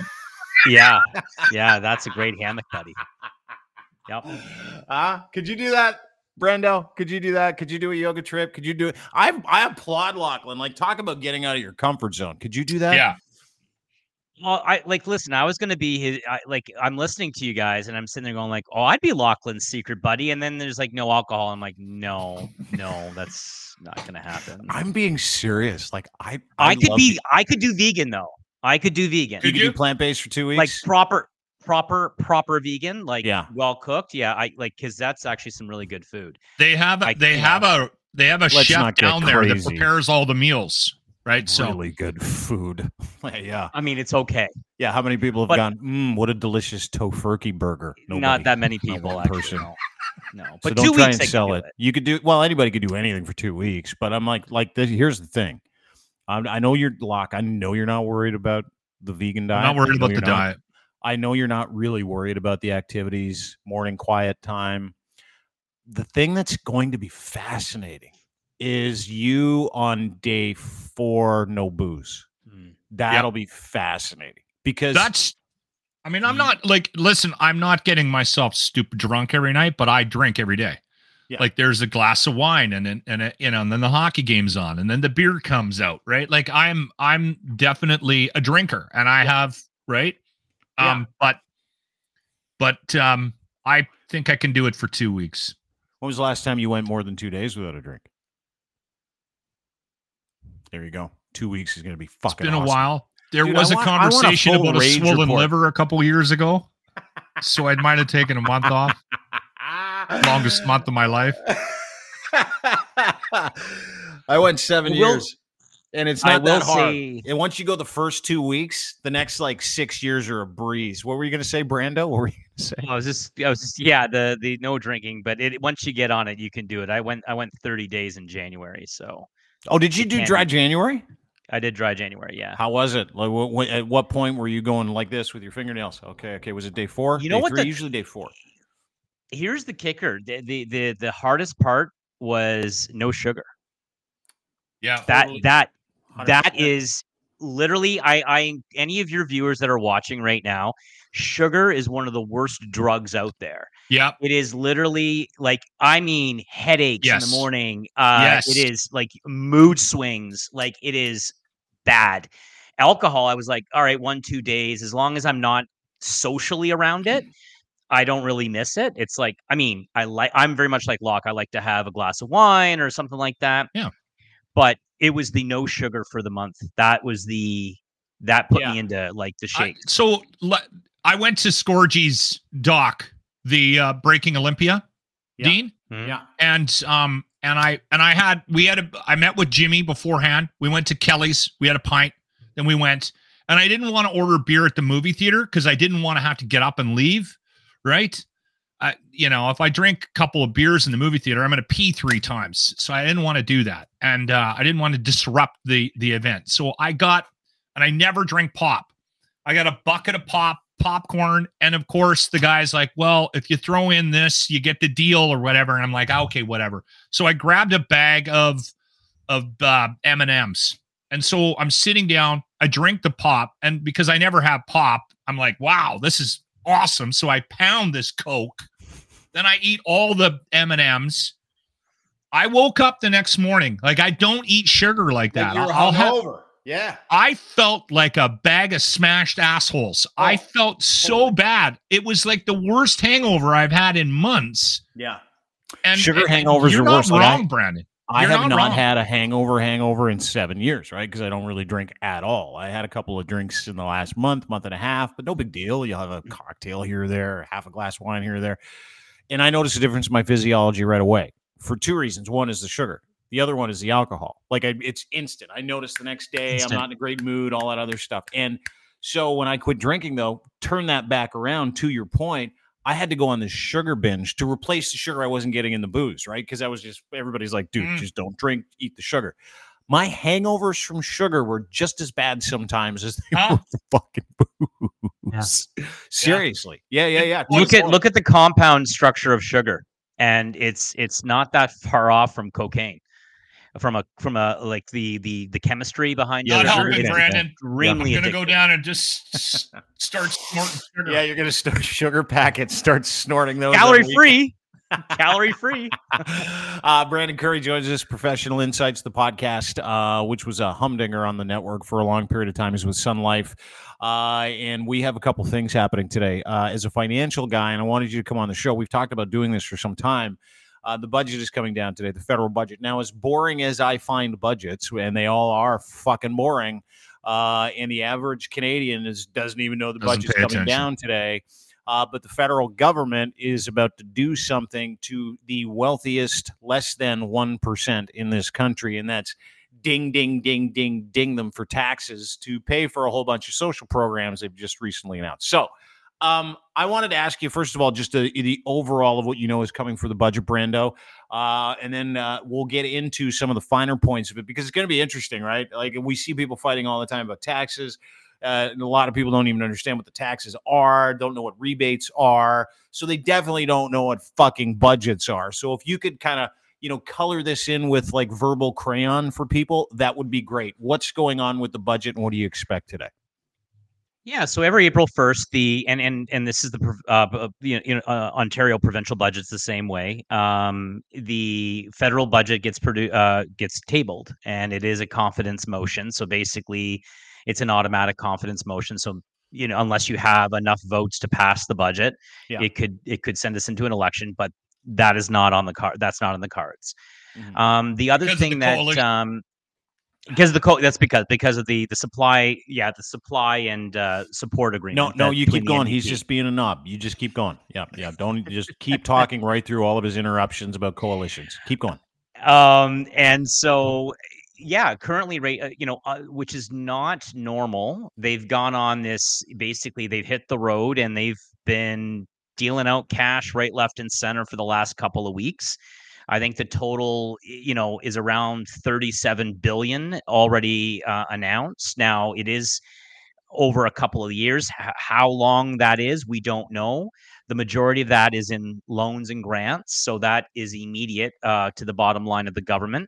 Yeah, that's a great hammock, buddy. Yep. Could you do that, Brendo? Could you do that? Could you do a yoga trip? Could you do it? I applaud Lachlan. Like, talk about getting out of your comfort zone. Could you do that? Yeah. Well, listen, I was going to be his, I'm listening to you guys and I'm sitting there going like, oh, I'd be Lachlan's secret buddy. And then there's like no alcohol. I'm like, no, that's not going to happen. I'm being serious. Like I could do vegan though. I could do vegan. Could you do plant-based for 2 weeks? Like proper vegan, like well cooked. Yeah. Cause that's actually some really good food. They have a chef down there that prepares all the meals. Right. Really good food. Yeah. I mean, it's okay. Yeah. How many people have gone, what a delicious tofurkey burger? Nobody. Not that many people, actually. No. But so don't try and sell it. You could do, anybody could do anything for 2 weeks, but I'm like this. Here's the thing. I know you're I know you're not worried about the vegan diet. I'm not worried about the diet. I know you're not really worried about the activities, morning quiet time. The thing that's going to be fascinating is you on day 4, no booze. That'll be fascinating because I'm not listen, I'm not getting myself stupid drunk every night, but I drink every day. Yeah. Like there's a glass of wine and then the hockey game's on and then the beer comes out, right? Like I'm definitely a drinker and I have, right? Yeah. But I think I can do it for 2 weeks. When was the last time you went more than 2 days without a drink? There you go. 2 weeks is going to be fucking awesome. It's been a while. There was a conversation about a swollen liver a couple years ago. So I might have taken a month off. Longest month of my life. I went 7 years. And it's not that hard. And once you go the first 2 weeks, the next 6 years are a breeze. What were you going to say, Brando? What were you going to say? I was just the no drinking, but once you get on it, you can do it. I went 30 days in January, so. Oh, did you do dry January? I did dry January, yeah. How was it? Like, at what point were you going like this with your fingernails? Okay. Was it day 4? You know day what? 3? Usually day 4. Here's the kicker: the hardest part was no sugar. Yeah, that is literally I any of your viewers that are watching right now, sugar is one of the worst drugs out there. Yeah. It is literally headaches in the morning. It is like mood swings. Like it is bad. Alcohol, I was like, all right, 1-2 days, as long as I'm not socially around it, I don't really miss it. It's like, I'm very much like Locke. I like to have a glass of wine or something like that. Yeah. But it was the no sugar for the month. That put me into the shake. I went to Scorgy's doc, the Breaking Olympia, Dean. Mm-hmm. Yeah. And I met with Jimmy beforehand. We went to Kelly's. We had a pint. Then we went, and I didn't want to order beer at the movie theater because I didn't want to have to get up and leave. Right. If I drink a couple of beers in the movie theater, I'm going to pee 3 times. So I didn't want to do that. And I didn't want to disrupt the event. So I never drink pop. I got a bucket of popcorn. And of course the guy's like, well, if you throw in this, you get the deal or whatever. And I'm like, okay, whatever. So I grabbed a bag of M&Ms. And so I'm sitting down, I drink the pop. And because I never have pop, I'm like, wow, this is awesome. So I pound this Coke. Then I eat all the M&Ms. I woke up the next morning. Like, I don't eat sugar like that. You're hungover. Yeah. I felt like a bag of smashed assholes. Oh, I felt so bad. It was like the worst hangover I've had in months. Yeah. And sugar hangovers are worse. You're not wrong, Brandon. I have not had a hangover in 7 years, right? Because I don't really drink at all. I had a couple of drinks in the last month and a half, but no big deal. You'll have a cocktail here or there, or half a glass of wine here or there. And I noticed a difference in my physiology right away for 2 reasons. One is the sugar. The other one is the alcohol. It's instant. I noticed the next day I'm not in a great mood, all that other stuff. And so when I quit drinking, though, turn that back around to your point, I had to go on this sugar binge to replace the sugar I wasn't getting in the booze, right? Because I was everybody's like, dude, just don't drink, eat the sugar. My hangovers from sugar were just as bad sometimes as they were the fucking booze. Yeah. Seriously. Yeah. Look at the compound structure of sugar, and it's not that far off from cocaine. From a like the chemistry behind not sugar. Helping, Brandon. I'm gonna go down and just start snorting sugar. Yeah, you're gonna start sugar packets, start snorting those. Calorie free. Calorie free. Brandon Curry joins us, Professional Insights, the podcast, which was a humdinger on the network for a long period of time. He's with Sun Life. And we have a couple things happening today. As a financial guy, and I wanted you to come on the show, we've talked about doing this for some time. The budget is coming down today, the federal budget. Now, as boring as I find budgets, and they all are fucking boring, and the average Canadian doesn't even know the budget's coming down today. But the federal government is about to do something to the wealthiest, less than 1% in this country, and that's ding them for taxes to pay for a whole bunch of social programs they've just recently announced. So I wanted to ask you, first of all, just the overall of what you know is coming for the budget, Brando, and then we'll get into some of the finer points of it, because it's going to be interesting, right? Like, we see people fighting all the time about taxes. And a lot of people don't even understand what the taxes are, don't know what rebates are. So they definitely don't know what fucking budgets are. So if you could kind of, color this in with like verbal crayon for people, that would be great. What's going on with the budget, and what do you expect today? Yeah, so every April 1st, and this is the Ontario provincial budget's the same way. The federal budget gets tabled, and it is a confidence motion. So basically, it's an automatic confidence motion. So unless you have enough votes to pass the budget, it could send us into an election. But that is not on the card. That's not on the cards. Mm-hmm. The other thing that because of the supply, the supply and support agreement. No, you keep going. He's just being a knob. You just keep going. Yeah. Don't just keep talking right through all of his interruptions about coalitions. Keep going. And so, currently, which is not normal. They've gone on this. Basically, they've hit the road and they've been dealing out cash right, left, and center for the last couple of weeks. I think the total, is around 37 billion already announced. Now, it is over a couple of years. How long that is, we don't know. The majority of that is in loans and grants, so that is immediate to the bottom line of the government.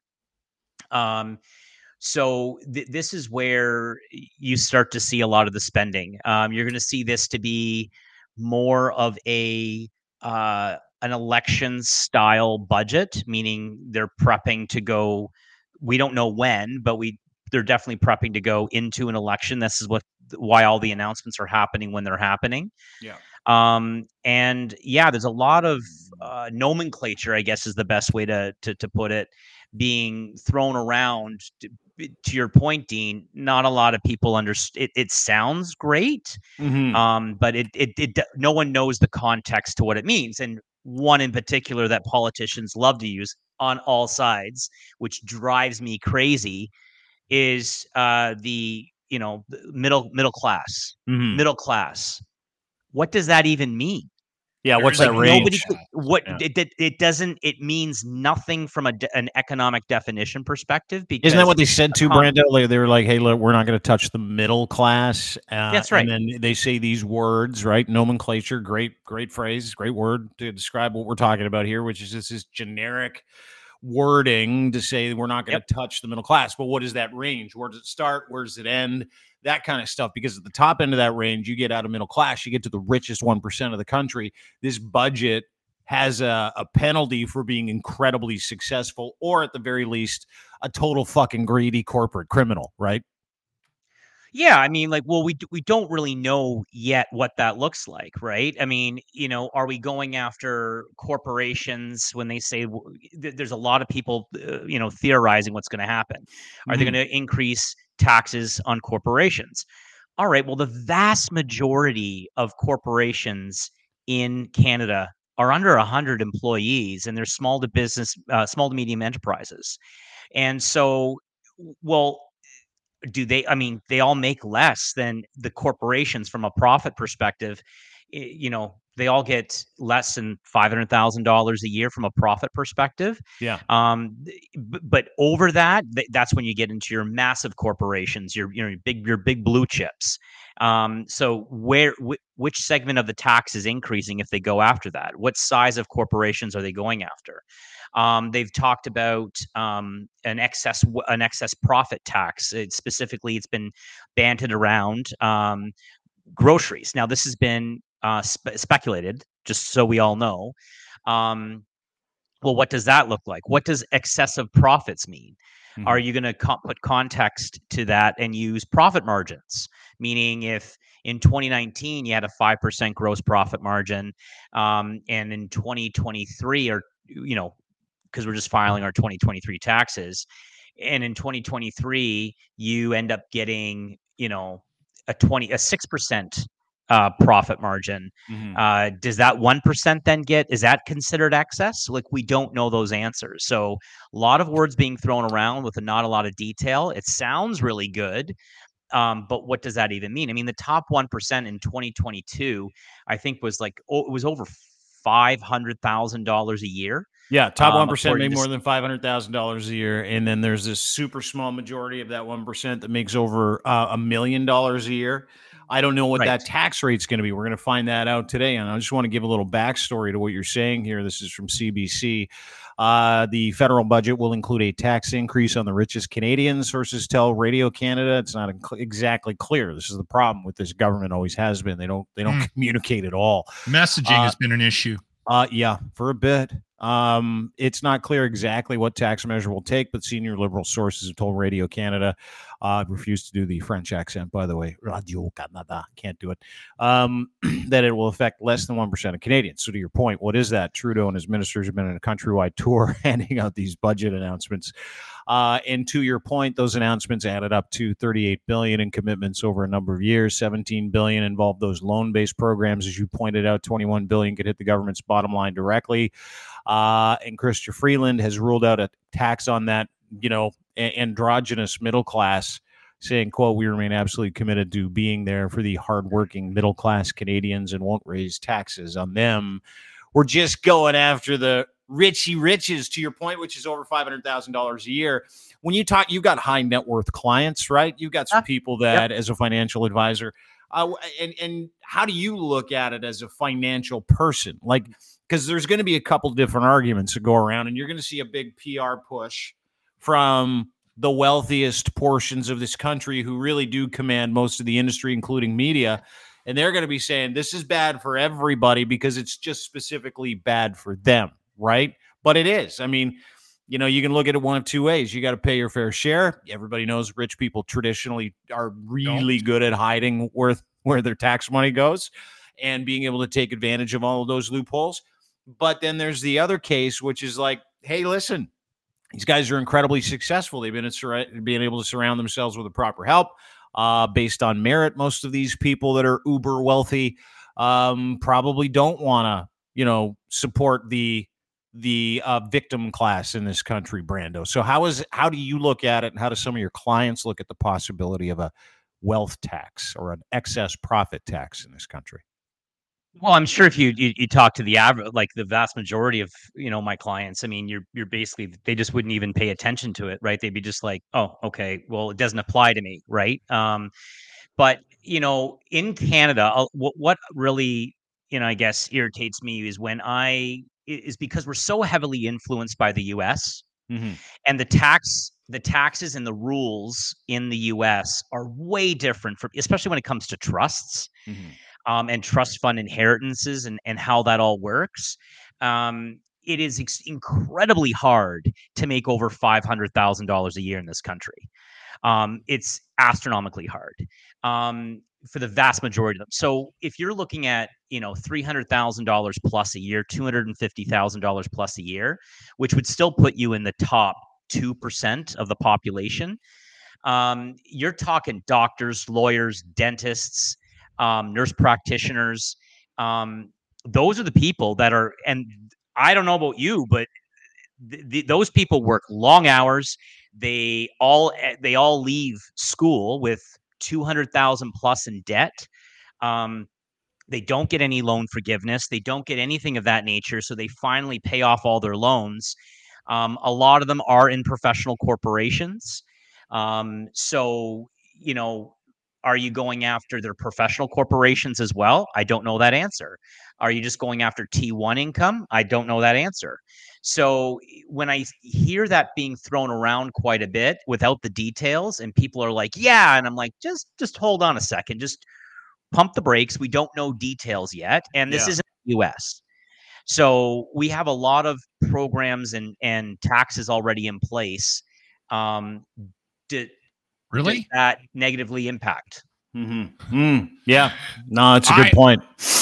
So this is where you start to see a lot of the spending. You're going to see this to be more of an election style budget, meaning they're prepping to go. We don't know when, but they're definitely prepping to go into an election. This is why all the announcements are happening when they're happening. Yeah. There's a lot of nomenclature, I guess is the best way to put it, being thrown around. To your point, Dean, not a lot of people understand. It sounds great, but it no one knows the context to what it means. And one in particular that politicians love to use on all sides, which drives me crazy, is the middle class. Mm-hmm. Middle class. What does that even mean? Yeah, what's that range? It doesn't. It means nothing from an economic definition perspective. Because isn't that what they said to Brando? They were like, "Hey, look, we're not going to touch the middle class." That's right. And then they say these words, right? Nomenclature, great phrase, great word to describe what we're talking about here, which is this generic wording to say we're not going to touch the middle class. But what is that range? Where does it start? Where does it end? That kind of stuff, because at the top end of that range, you get out of middle class, you get to the richest 1% of the country. This budget has a penalty for being incredibly successful, or at the very least, a total fucking greedy corporate criminal, right? Yeah, I mean, we don't really know yet what that looks like, right? I mean, are we going after corporations when they say there's a lot of people, theorizing what's going to happen? Are they going to increase taxes on corporations? All right, well, the vast majority of corporations in Canada are under 100 employees, and they're small to medium enterprises. And so, they all make less than the corporations from a profit perspective they all get less than $500,000 a year from a profit perspective. Yeah. But over that, that's when you get into your massive corporations, your big blue chips. So which segment of the tax is increasing if they go after that? What size of corporations are they going after? They've talked about an excess profit tax. Specifically, it's been banted around groceries. Now, this has been speculated, just so we all know. Well, what does that look like? What does excessive profits mean? Mm-hmm. Are you going to put context to that and use profit margins? Meaning, if in 2019 you had a 5% gross profit margin, and in 2023, or because we're just filing our 2023 taxes, and in 2023 you end up getting a 6% profit margin. Mm-hmm. Does that 1% then is that considered excess? Like, we don't know those answers. So a lot of words being thrown around with not a lot of detail. It sounds really good. But what does that even mean? I mean, the top 1% in 2022, I think it was over $500,000 a year. Yeah, top 1% make more than $500,000 a year, and then there's this super small majority of that 1% that makes over $1 million a year. I don't know what that tax rate's going to be. We're going to find that out today, and I just want to give a little backstory to what you're saying here. This is from CBC. The federal budget will include a tax increase on the richest Canadians, sources tell Radio Canada. It's not exactly clear. This is the problem with this government. Always has been. They don't communicate at all. Messaging has been an issue. Yeah, for a bit. It's not clear exactly what tax measure will take, but senior Liberal sources have told Radio Canada, refused to do the French accent, by the way, Radio Canada, can't do it, that it will affect less than 1% of Canadians. So to your point, what is that? Trudeau and his ministers have been on a countrywide tour handing out these budget announcements. And to your point, those announcements added up to $38 billion in commitments over a number of years. $17 billion involved those loan-based programs. As you pointed out, $21 billion could hit the government's bottom line directly. And Chrystia Freeland has ruled out a tax on that, androgynous middle class, saying, quote, "We remain absolutely committed to being there for the hardworking middle-class Canadians and won't raise taxes on them. We're just going after the richy riches," to your point, which is over $500,000 a year. When you talk, you've got high net worth clients, right? You've got some people that, as a financial advisor, and how do you look at it as a financial person? Like, because there's going to be a couple different arguments that go around, and you're going to see a big PR push from the wealthiest portions of this country who really do command most of the industry, including media. And they're going to be saying this is bad for everybody because it's just specifically bad for them, right? But it is. I mean, you can look at it one of two ways. You got to pay your fair share. Everybody knows rich people traditionally are really good at hiding where their tax money goes and being able to take advantage of all of those loopholes. But then there's the other case, which is like, hey, listen, these guys are incredibly successful. They've been being able to surround themselves with the proper help based on merit. Most of these people that are uber wealthy probably don't want to, support the victim class in this country, Brando. So how do you look at it, and how do some of your clients look at the possibility of a wealth tax or an excess profit tax in this country? Well, I'm sure if you talk to the average, like the vast majority of my clients, I mean, you're basically, they just wouldn't even pay attention to it, right? They'd be just like, oh, okay, well, it doesn't apply to me, right? But in Canada, what really I guess irritates me is because we're so heavily influenced by the U.S. Mm-hmm. and the taxes and the rules in the U.S. are way different especially when it comes to trusts. Mm-hmm. And trust fund inheritances and how that all works. It is incredibly hard to make over $500,000 a year in this country. It's astronomically hard for the vast majority of them. So if you're looking at, $300,000 plus a year, $250,000 plus a year, which would still put you in the top 2% of the population, you're talking doctors, lawyers, dentists, nurse practitioners. Those are the people that are, and I don't know about you, but those people work long hours. They all leave school with 200,000 plus in debt. They don't get any loan forgiveness. They don't get anything of that nature. So they finally pay off all their loans. A lot of them are in professional corporations. So, are you going after their professional corporations as well? I don't know that answer. Are you just going after T1 income? I don't know that answer. So when I hear that being thrown around quite a bit without the details, and people are like, yeah, and I'm like, just hold on a second, just pump the brakes. We don't know details yet. And this isn't the US. So we have a lot of programs and taxes already in place. Did that negatively impact? Yeah, no, it's a good point.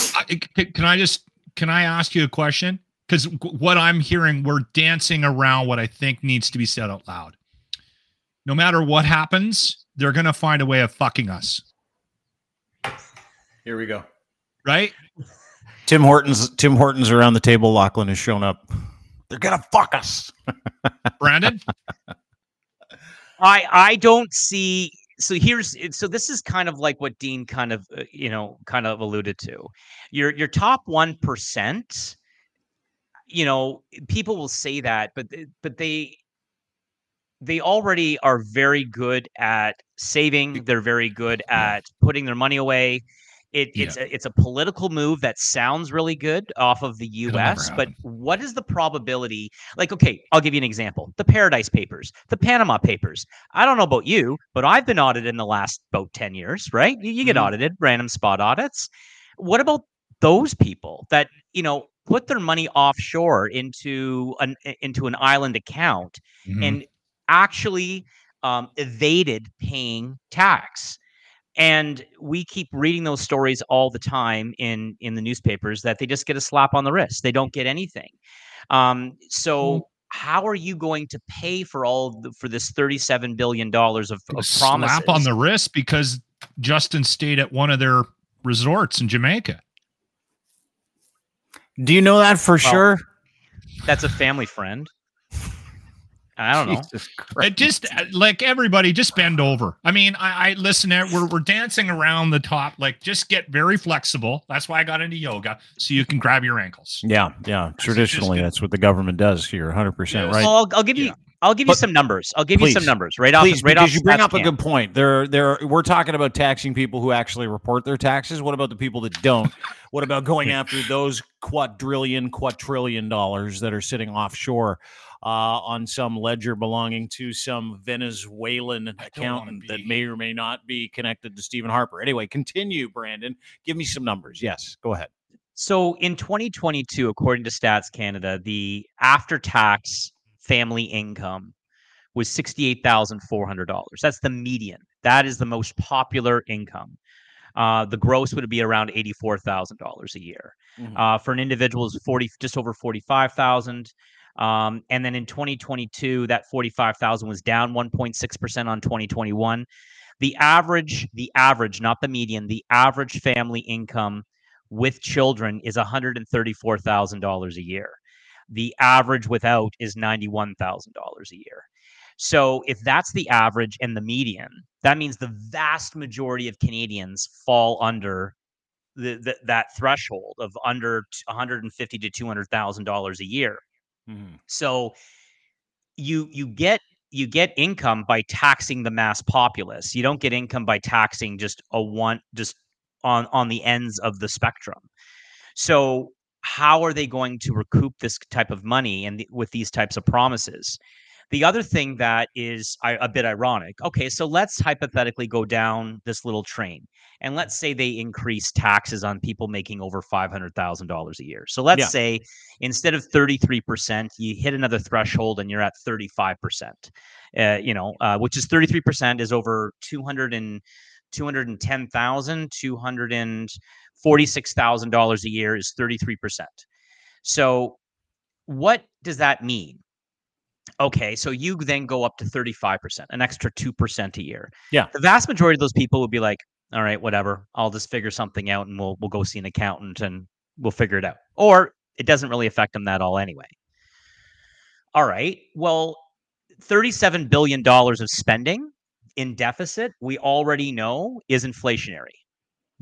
Can I ask you a question? Because what I'm hearing, we're dancing around what I think needs to be said out loud. No matter what happens, they're going to find a way of fucking us. Here we go. Right? Tim Hortons around the table. Lachlan has shown up. They're going to fuck us. Brandon? I don't see. So this is kind of like what Dean kind of alluded to. Your top 1%, people will say that, but they already are very good at saving. They're very good at putting their money away. It's a political move that sounds really good off of the US, but what is the probability? Like, okay, I'll give you an example. The Paradise Papers, the Panama Papers. I don't know about you, but I've been audited in the last about 10 years, right? You get audited, random spot audits. What about those people that, put their money offshore into an island account and actually evaded paying tax? And we keep reading those stories all the time in the newspapers that they just get a slap on the wrist. They don't get anything. So how are you going to pay for for this $37 billion of promises? Slap on the wrist because Justin stayed at one of their resorts in Jamaica. Do you know that for sure? That's a family friend. I don't know. It just like everybody, just bend over. I mean, I listen. We're dancing around the top. Like, just get very flexible. That's why I got into yoga, so you can grab your ankles. Yeah. Traditionally, that's what the government does here. 100% right. Well, I'll give you. I'll give you some numbers. I'll give you some numbers right off. Because you bring up a good point. We're talking about taxing people who actually report their taxes. What about the people that don't? What about going after those quadrillion dollars that are sitting offshore on some ledger belonging to some Venezuelan accountant that may or may not be connected to Stephen Harper? Anyway, continue, Brandon. Give me some numbers. Yes, go ahead. So in 2022, according to Stats Canada, the after-tax family income was $68,400. That's the median. That is the most popular income. The gross would be around $84,000 a year. For an individual, is just over $45,000. And then in 2022, that $45,000 was down 1.6% on 2021. The average, not the median, the average family income with children is $134,000 a year. The average without is $91,000 a year. So if that's the average and the median, that means the vast majority of Canadians fall under that threshold of under $150,000 to $200,000 a year. So you get income by taxing the mass populace. You don't get income by taxing just on the ends of the spectrum. So how are they going to recoup this type of money and with these types of promises? The other thing that is a bit ironic. Okay, so let's hypothetically go down this little train, and let's say they increase taxes on people making over $500,000 a year. So let's say instead of 33%, you hit another threshold and you're at 35%. Which is 33% is over $246,000 a year is 33%. So what does that mean? Okay, so you then go up to 35%, an extra 2% a year. Yeah. The vast majority of those people would be like, all right, whatever, I'll just figure something out and we'll go see an accountant and we'll figure it out. Or it doesn't really affect them that all anyway. All right, well, $37 billion of spending in deficit, we already know is inflationary.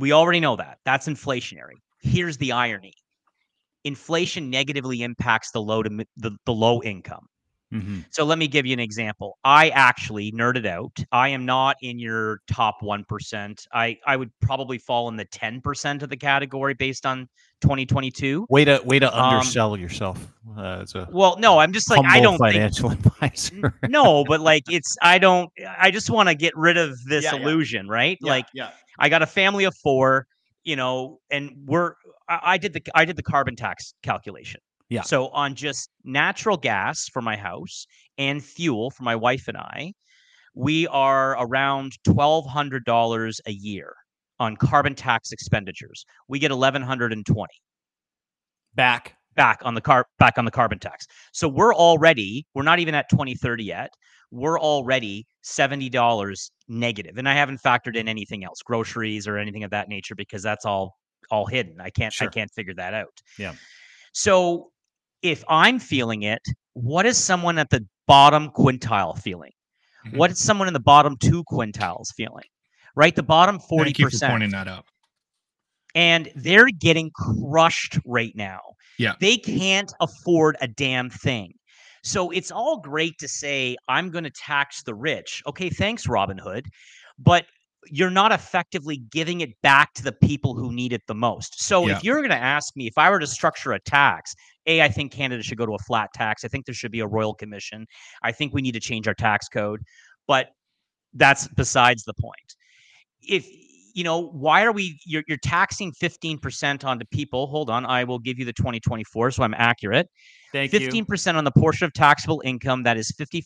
We already know that. That's inflationary. Here's the irony. Inflation negatively impacts the low income. Mm-hmm. So let me give you an example. I actually nerded out. I am not in your top 1%. I would probably fall in the 10% of the category based on 2022. Way to undersell yourself. Well, no, I'm just like, I don't financial advisor. No, but like I just want to get rid of this illusion, right? I got a family of 4, and I did the carbon tax calculation. Yeah. So on just natural gas for my house and fuel for my wife and I, we are around $1,200 a year on carbon tax expenditures. We get $1,120 back on the carbon tax. So we're not even at 2030 yet. We're already $70 negative, and I haven't factored in anything else, groceries or anything of that nature, because that's all hidden. I can't figure that out. Yeah. So if I'm feeling it, what is someone at the bottom quintile feeling? Mm-hmm. What is someone in the bottom 2 quintiles feeling? Right? The bottom 40%. Thank you for pointing that out. And they're getting crushed right now. Yeah. They can't afford a damn thing. So it's all great to say, I'm going to tax the rich. Okay, thanks, Robin Hood. But you're not effectively giving it back to the people who need it the most. So if you're going to ask me, if I were to structure a tax, I think Canada should go to a flat tax. I think there should be a royal commission. I think we need to change our tax code. But that's besides the point. If why are you're taxing 15% onto people? Hold on, I will give you the 2024 so I'm accurate. Thank you. 15% on the portion of taxable income that is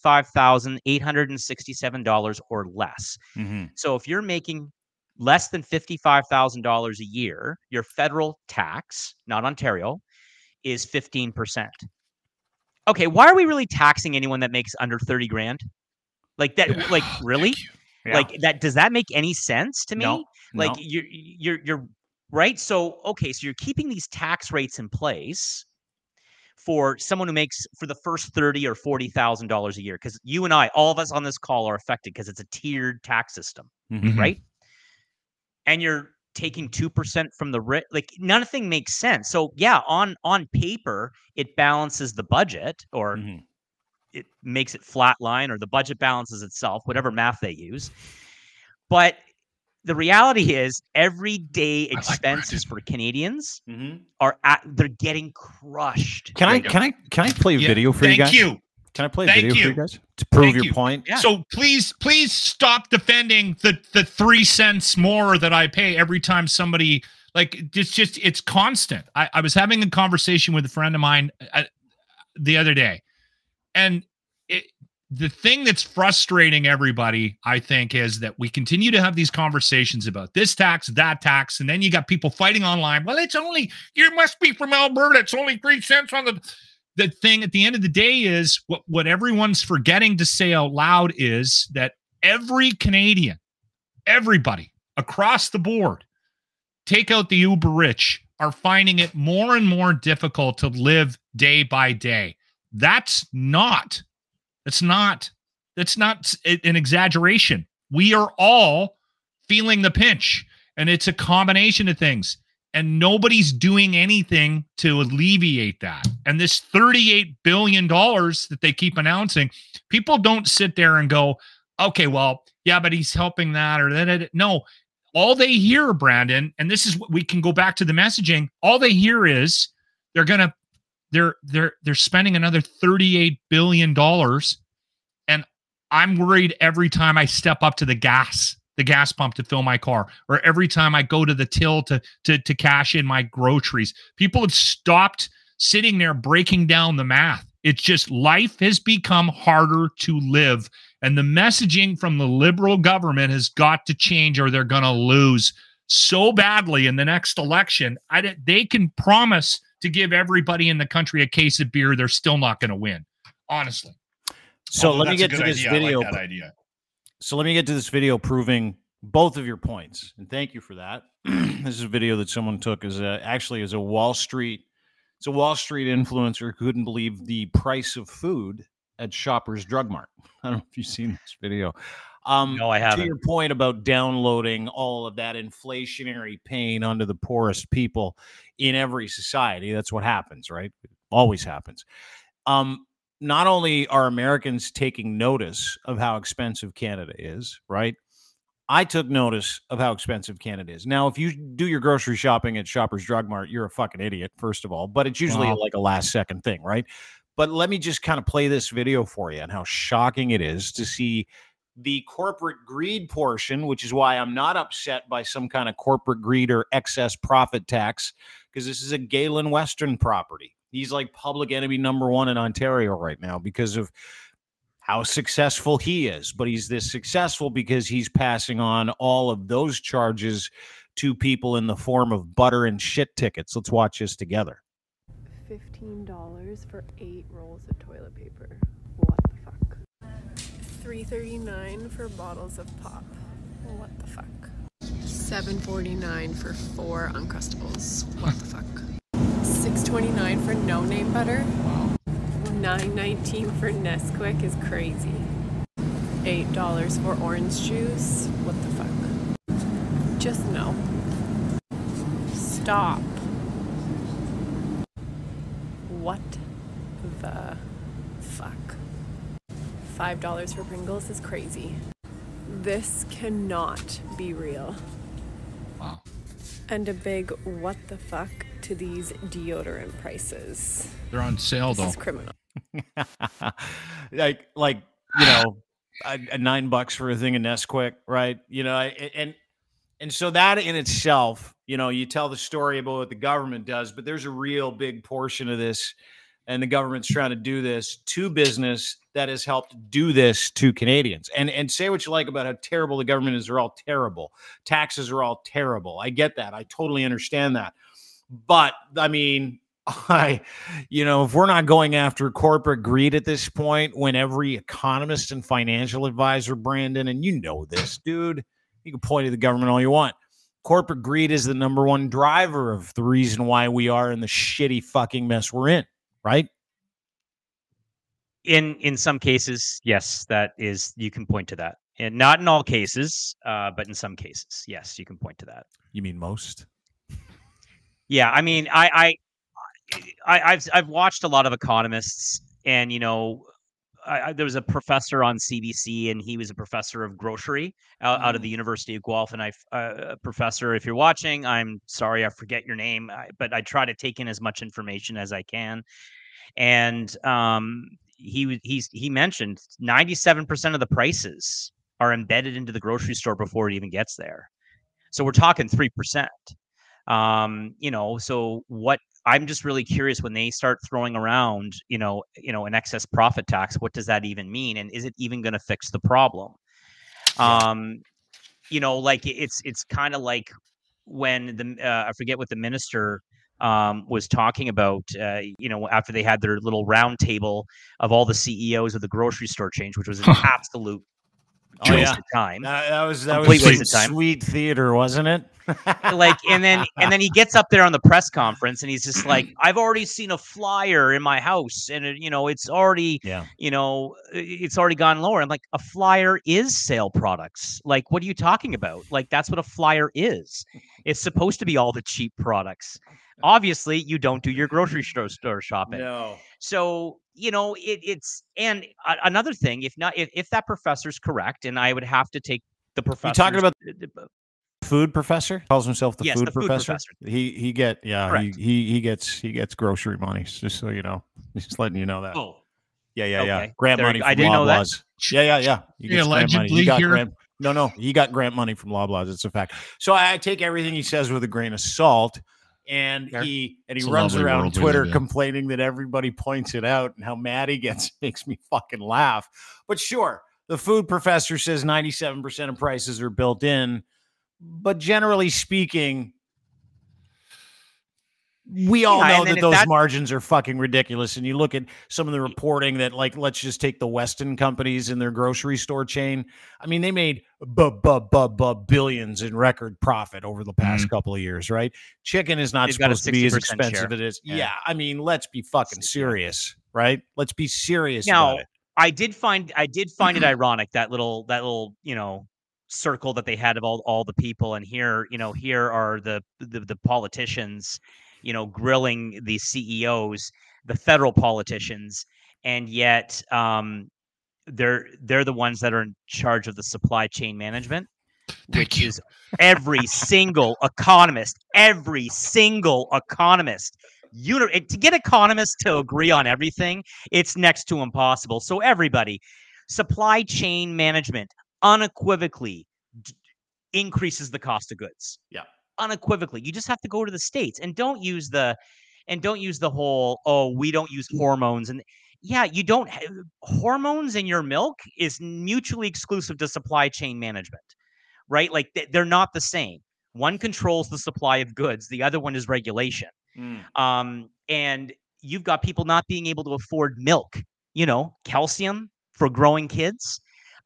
$55,867 or less. Mm-hmm. So if you're making less than $55,000 a year, your federal tax, not Ontario, is 15%. Okay, why are we really taxing anyone that makes under 30 grand? Like that, like really? Yeah. Like that, does that make any sense to me? No, like you're right. So, okay. So you're keeping these tax rates in place for someone who makes for the first $30,000 or $40,000 a year. Cause you and I, all of us on this call are affected because it's a tiered tax system, mm-hmm. right? And you're taking 2% from the rich. Like nothing makes sense. So yeah, on paper, it balances the budget or mm-hmm. it makes it flat line, or the budget balances itself, whatever math they use. But the reality is everyday expenses for Canadians mm-hmm. they're getting crushed. Can I play a video for you guys? Thank you. Can I play a video for you guys to prove your point? Yeah. So please stop defending the 3 cents more that I pay every time somebody, like, it's constant. I was having a conversation with a friend of mine the other day. And the thing that's frustrating everybody, I think, is that we continue to have these conversations about this tax, that tax, and then you got people fighting online. Well, you must be from Alberta. It's only 3 cents on the thing. At the end of the day is what everyone's forgetting to say out loud is that every Canadian, everybody across the board, take out the uber rich, are finding it more and more difficult to live day by day. That's not an exaggeration. We are all feeling the pinch, and it's a combination of things, and nobody's doing anything to alleviate that. And this $38 billion that they keep announcing, people don't sit there and go, okay, well, yeah, but he's helping that or that. No, all they hear, Brandon, and this is what we can go back to the messaging. All they hear is they're spending another $38 billion. And I'm worried every time I step up to the gas pump to fill my car, or every time I go to the till to cash in my groceries. People have stopped sitting there breaking down the math. It's just life has become harder to live. And the messaging from the Liberal government has got to change, or they're going to lose so badly in the next election. They can promise to give everybody in the country a case of beer. They're still not going to win, honestly. So let me get to this video. I like that idea. So let me get to this video proving both of your points. And thank you for that. This is a video that someone took as a Wall Street. It's a Wall Street influencer who couldn't believe the price of food at Shoppers Drug Mart. I don't know if you've seen this video. No, I haven't. To your point about downloading all of that inflationary pain onto the poorest people in every society, that's what happens, right? It always happens. Not only are Americans taking notice of how expensive Canada is, right? I took notice of how expensive Canada is. Now, if you do your grocery shopping at Shoppers Drug Mart, you're a fucking idiot, first of all, but it's usually like a last second thing, right? But let me just kind of play this video for you and how shocking it is to see the corporate greed portion, which is why I'm not upset by some kind of corporate greed or excess profit tax, because this is a Galen Western property. He's like public enemy number one in Ontario right now because of how successful he is. But he's this successful because he's passing on all of those charges to people in the form of butter and shit tickets. Let's watch this together. $15 for 8 rolls of toilet paper. What the fuck? $3.39 for bottles of pop. What the fuck? $7.49 for 4 Uncrustables. What the fuck? $6.29 for no name butter. Wow. $9.19 for Nesquik is crazy. $8 for orange juice. What the fuck? Just no. Stop. What the fuck? $5 for Pringles is crazy. This cannot be real. Wow. And a big what the fuck to these deodorant prices. They're on sale, though. This is criminal. like you know, $9 for a thing of Nesquik, right? You know, and so that in itself, you know, you tell the story about what the government does, but there's a real big portion of this, and the government's trying to do this to business that has helped do this to Canadians. And say what you like about how terrible the government is, they're all terrible. Taxes are all terrible. I get that. I totally understand that. But I mean, if we're not going after corporate greed at this point, when every economist and financial advisor, Brandon, and you know this, dude, you can point to the government all you want. Corporate greed is the number one driver of the reason why we are in the shitty fucking mess we're in, right? In some cases, yes, that is, you can point to that. And not in all cases, but in some cases, yes, you can point to that. You mean most? Yeah, I mean, I've watched a lot of economists, and there was a professor on CBC, and he was a professor of grocery out of the University of Guelph. And professor, if you're watching, I'm sorry, I forget your name, but I try to take in as much information as I can. And he mentioned 97% of the prices are embedded into the grocery store before it even gets there. So we're talking 3%. So what I'm just really curious, when they start throwing around, an excess profit tax, what does that even mean? And is it even going to fix the problem? It's kind of like when I forget what the minister was talking about, after they had their little round table of all the CEOs of the grocery store chains, which was an absolute waste of time. That was sweet theater, wasn't it? And then he gets up there on the press conference, and he's just like, I've already seen a flyer in my house, and it's already it's already gone lower. I'm like, a flyer is sale products. Like, what are you talking about? Like, that's what a flyer is. It's supposed to be all the cheap products. Obviously, you don't do your grocery store shopping. No. So, it's, and another thing, if that professor's correct, and I would have to take the professor. You talking about food professor? Calls himself the food professor. He gets grocery money, just so you know. Just letting you know that. Oh. Yeah. Okay. Grant money from I didn't know that. Yeah. Allegedly here. No, he got grant money from Loblaws. It's a fact. So I take everything he says with a grain of salt. And he runs around Twitter complaining that everybody points it out, and how mad he gets makes me fucking laugh. But sure, the food professor says 97% of prices are built in. But generally speaking, we all know that those margins are fucking ridiculous. And you look at some of the reporting that, like, let's just take the Weston companies in their grocery store chain. I mean, they made billions in record profit over the past couple of years, right? Chicken is not supposed to be as expensive as it is. Yeah. I mean, let's be fucking serious, right? Let's be serious about it. I did find it ironic, that little, circle that they had of all the people, and here are the politicians, grilling the CEOs, the federal politicians, and yet they're the ones that are in charge of the supply chain management, which is every single economist, to get economists to agree on everything, it's next to impossible. So everybody, supply chain management unequivocally increases the cost of goods. Yeah. Unequivocally. You just have to go to the States and don't use the whole, we don't use hormones. And yeah, you don't hormones in your milk is mutually exclusive to supply chain management, right? Like they're not the same. One controls the supply of goods. The other one is regulation. And you've got people not being able to afford milk, calcium for growing kids.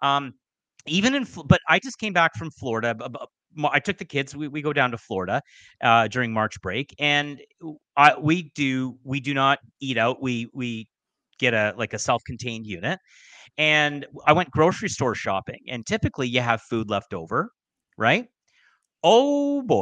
But I just came back from Florida. I took the kids. We go down to Florida during March break, and we do not eat out. We get a self-contained unit, and I went grocery store shopping, and typically you have food left over, right? Oh boy.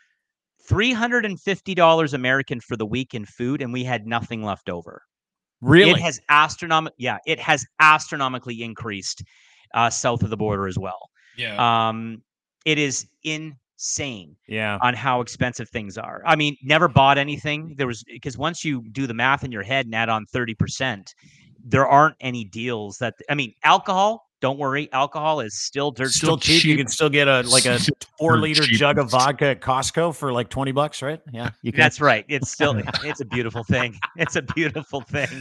$350 American for the week in food, and we had nothing left over. Really? It has astronomically increased south of the border as well. Yeah. It is insane. Yeah. On how expensive things are. I mean, never bought anything. Because once you do the math in your head and add on 30%, there aren't any deals alcohol. Don't worry, alcohol is still cheap. You can still get a 4-liter jug of vodka at Costco for like $20, right? Yeah, you can. That's right. It's still it's a beautiful thing. It's a beautiful thing.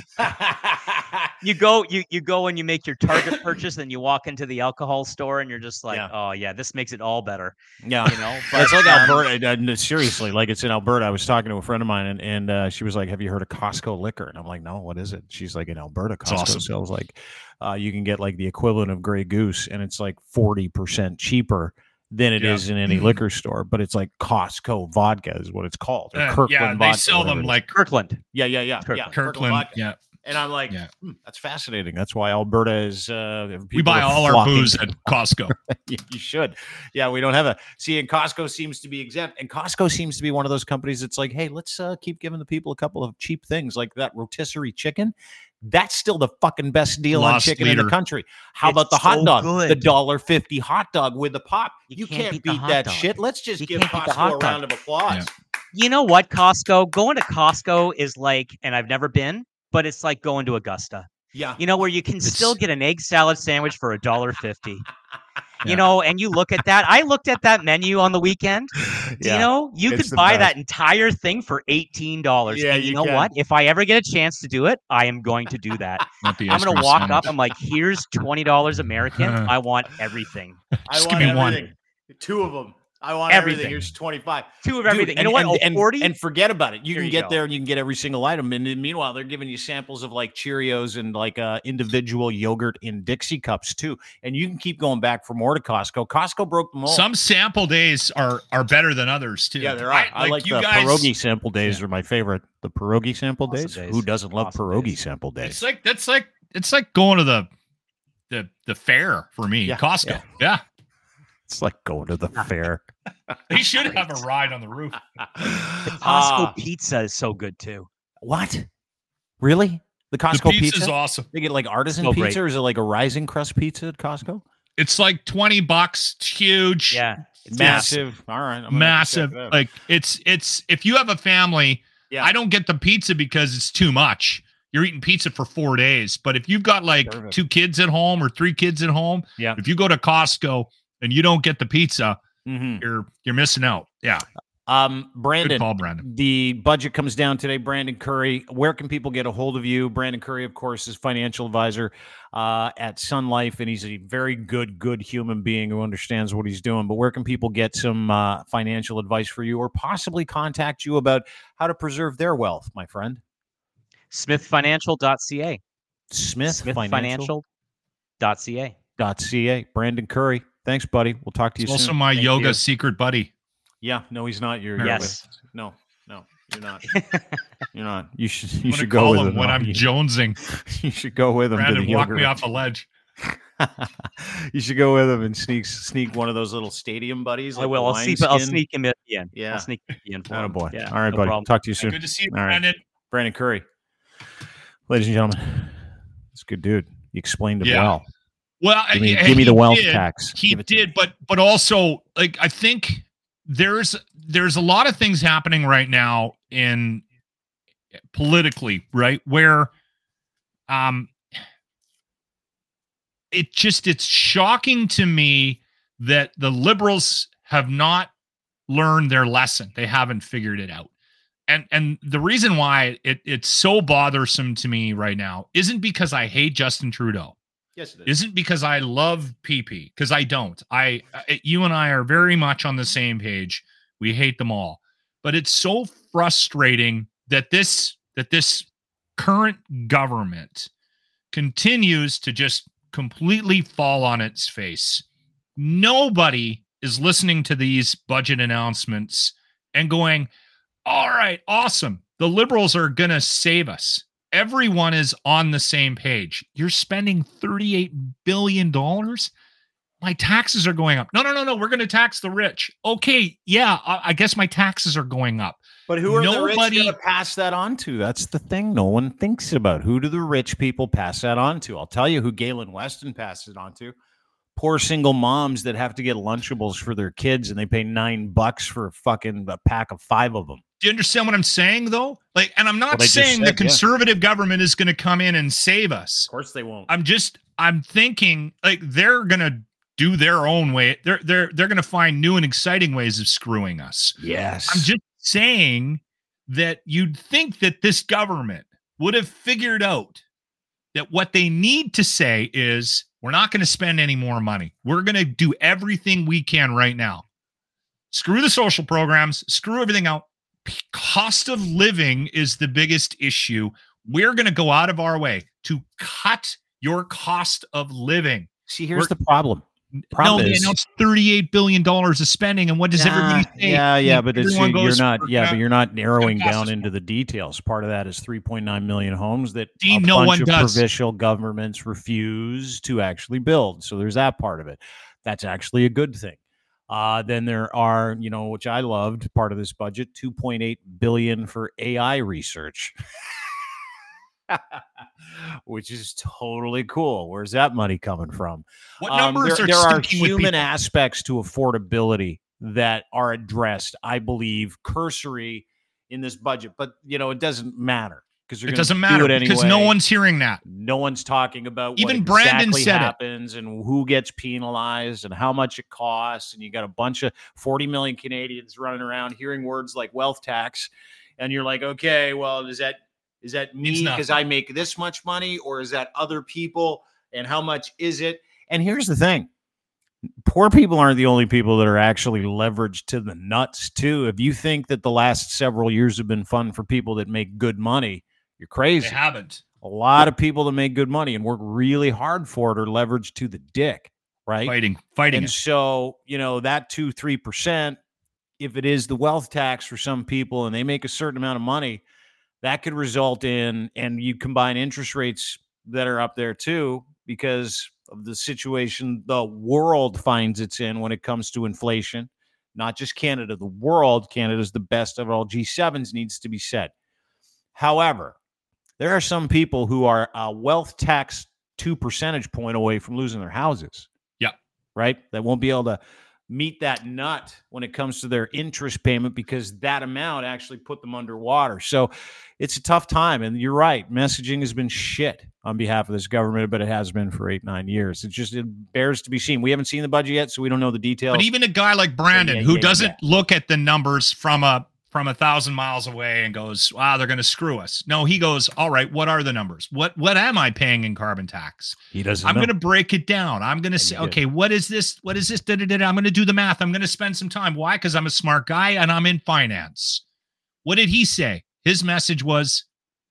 You go and you make your Target purchase, and you walk into the alcohol store, and you're just like, oh yeah, this makes it all better. Yeah, but it's like Alberta. Seriously, like it's in Alberta. I was talking to a friend of mine, and she was like, "Have you heard of Costco liquor?" And I'm like, "No, what is it?" She's like, "In Alberta, Costco sells like you can get like the equivalent of Grey Goose, and it's like 40% cheaper than it is in any liquor store. But it's like Costco vodka is what it's called. Or Kirkland vodka. They sell them like Kirkland. Yeah. Kirkland. Yeah. And I'm like, that's fascinating. That's why Alberta is. We buy all our booze at Costco. You should. Yeah, we don't have and Costco seems to be exempt. And Costco seems to be one of those companies that's like, hey, let's keep giving the people a couple of cheap things like that rotisserie chicken. That's still the fucking best deal on chicken in the country. How about the hot dog? Good. The $1.50 hot dog with the pop. You can't beat that shit. Let's just give Costco a round of applause. Yeah. You know what, Costco? Going to Costco is like, and I've never been, but it's like going to Augusta. Yeah. Where you can still get an egg salad sandwich for $1.50. And you look at that. I looked at that menu on the weekend. You could buy that entire thing for $18. Yeah, and you know what? If I ever get a chance to do it, I am going to do that. I'm going to walk up. I'm like, here's $20 American. I want everything. Just give me everything. One. 2 of them. I want everything. Here's 25. 2 of everything. Dude, you know what? 40? And forget about it. You can get there and you can get every single item. And meanwhile, they're giving you samples of like Cheerios and like individual yogurt in Dixie cups too. And you can keep going back for more to Costco. Costco broke them all. Some sample days are better than others too. Yeah, they're right. I like the pierogi sample days are my favorite. The pierogi sample days. Who doesn't love pierogi sample days? It's like going to the fair for me. Costco. Yeah. It's like going to the fair. They should have a ride on the roof. The Costco pizza is so good too. What? Really? The Costco pizza is awesome. They get like artisan pizza, or is it like a rising crust pizza at Costco? It's like $20. It's huge. Yeah. It's massive. All right. Massive. Like it's if you have a family, I don't get the pizza because it's too much. You're eating pizza for 4 days. But if you've got like 2 kids at home or 3 kids at home, if you go to Costco and you don't get the pizza, you're missing out. Yeah. Brandon, good call, Brandon. The budget comes down today. Brandon Curry, where can people get a hold of you? Brandon Curry, of course, is financial advisor at Sun Life, and he's a very good human being who understands what he's doing. But where can people get some financial advice for you, or possibly contact you about how to preserve their wealth, my friend? smithfinancial.ca. smithfinancial.ca. Brandon Curry. Thanks, buddy. We'll talk to you soon. Also my yoga secret buddy. Yeah. No, he's not your yes. yoga. No. You're not. You're not. You should go call with him him when I'm jonesing. You should go with him. Brandon, walk me off the ledge. You should go with him and sneak one of those little stadium buddies. I will. I'll sneak him in. Yeah. I'll sneak him in. Oh boy. Yeah, all right, no buddy. problem. Talk to you soon. Good to see you, all Brandon. Right. Brandon Curry. Ladies and gentlemen, it's a good dude. He explained it well. Well, give me the wealth tax. He did, but also, like, I think there's a lot of things happening right now in politically, right, where it's shocking to me that the Liberals have not learned their lesson. They haven't figured it out. And the reason why it's so bothersome to me right now isn't because I hate Justin Trudeau. Yes, it is. Isn't because I love PP, because I don't. You and I are very much on the same page. We hate them all. But it's so frustrating that this current government continues to just completely fall on its face. Nobody is listening to these budget announcements and going, all right, awesome. The Liberals are going to save us. Everyone is on the same page. You're spending $38 billion. My taxes are going up. No. We're going to tax the rich. Okay, yeah, I guess my taxes are going up. But who are the rich going to pass that on to? That's the thing no one thinks about. Who do the rich people pass that on to? I'll tell you who Galen Weston passes it on to. Poor single moms that have to get Lunchables for their kids and they pay $9 for a pack of 5 of them. Do you understand what I'm saying, though? Like, and I'm not saying the conservative government is going to come in and save us. Of course they won't. I'm thinking like they're going to do their own way. They're going to find new and exciting ways of screwing us. Yes. I'm just saying that you'd think that this government would have figured out that what they need to say is, we're not going to spend any more money. We're going to do everything we can right now. Screw the social programs, screw everything out. Cost of living is the biggest issue. We're going to go out of our way to cut your cost of living. See, here's the problem. They announced $38 billion of spending, and what does everybody say? Yeah, but you're not narrowing down into the details. Part of that is 3.9 million homes that a bunch of provincial governments refuse to actually build. So there's that part of it. That's actually a good thing. Then there are, which I loved, part of this budget, $2.8 billion for AI research. Which is totally cool. Where's that money coming from? What numbers there are human aspects to affordability that are addressed, I believe, cursory in this budget. But it doesn't matter because it doesn't matter because no one's hearing that. No one's talking about even what Brandon exactly said happens and who gets penalized and how much it costs. And you got a bunch of 40 million Canadians running around hearing words like wealth tax, and you're like, okay, well, is that me because I make this much money, or is that other people, and how much is it? And here's the thing. Poor people aren't the only people that are actually leveraged to the nuts, too. If you think that the last several years have been fun for people that make good money, you're crazy. They haven't. A lot of people that make good money and work really hard for it are leveraged to the dick, right? Fighting. And so, that 2-3%, if it is the wealth tax for some people and they make a certain amount of money, that could result in, and you combine interest rates that are up there too, because of the situation the world finds it's in when it comes to inflation, not just Canada, the world. Canada's the best of all G7s, needs to be said. However, there are some people who are a wealth tax 2 percentage point away from losing their houses. Yeah. Right? They won't be able to meet that nut when it comes to their interest payment because that amount actually put them underwater. So it's a tough time. And you're right. Messaging has been shit on behalf of this government, but it has been for 8-9 years. It bears to be seen. We haven't seen the budget yet, so we don't know the details. But even a guy like Brandon, who doesn't look at the numbers from 1,000 miles away and goes, wow, they're going to screw us. No, he goes, all right, what are the numbers? What am I paying in carbon tax? He doesn't I'm going to break it down. I'm going to say, okay, what is this? What is this? I'm going to do the math. I'm going to spend some time. Why? Because I'm a smart guy and I'm in finance. What did he say? His message was,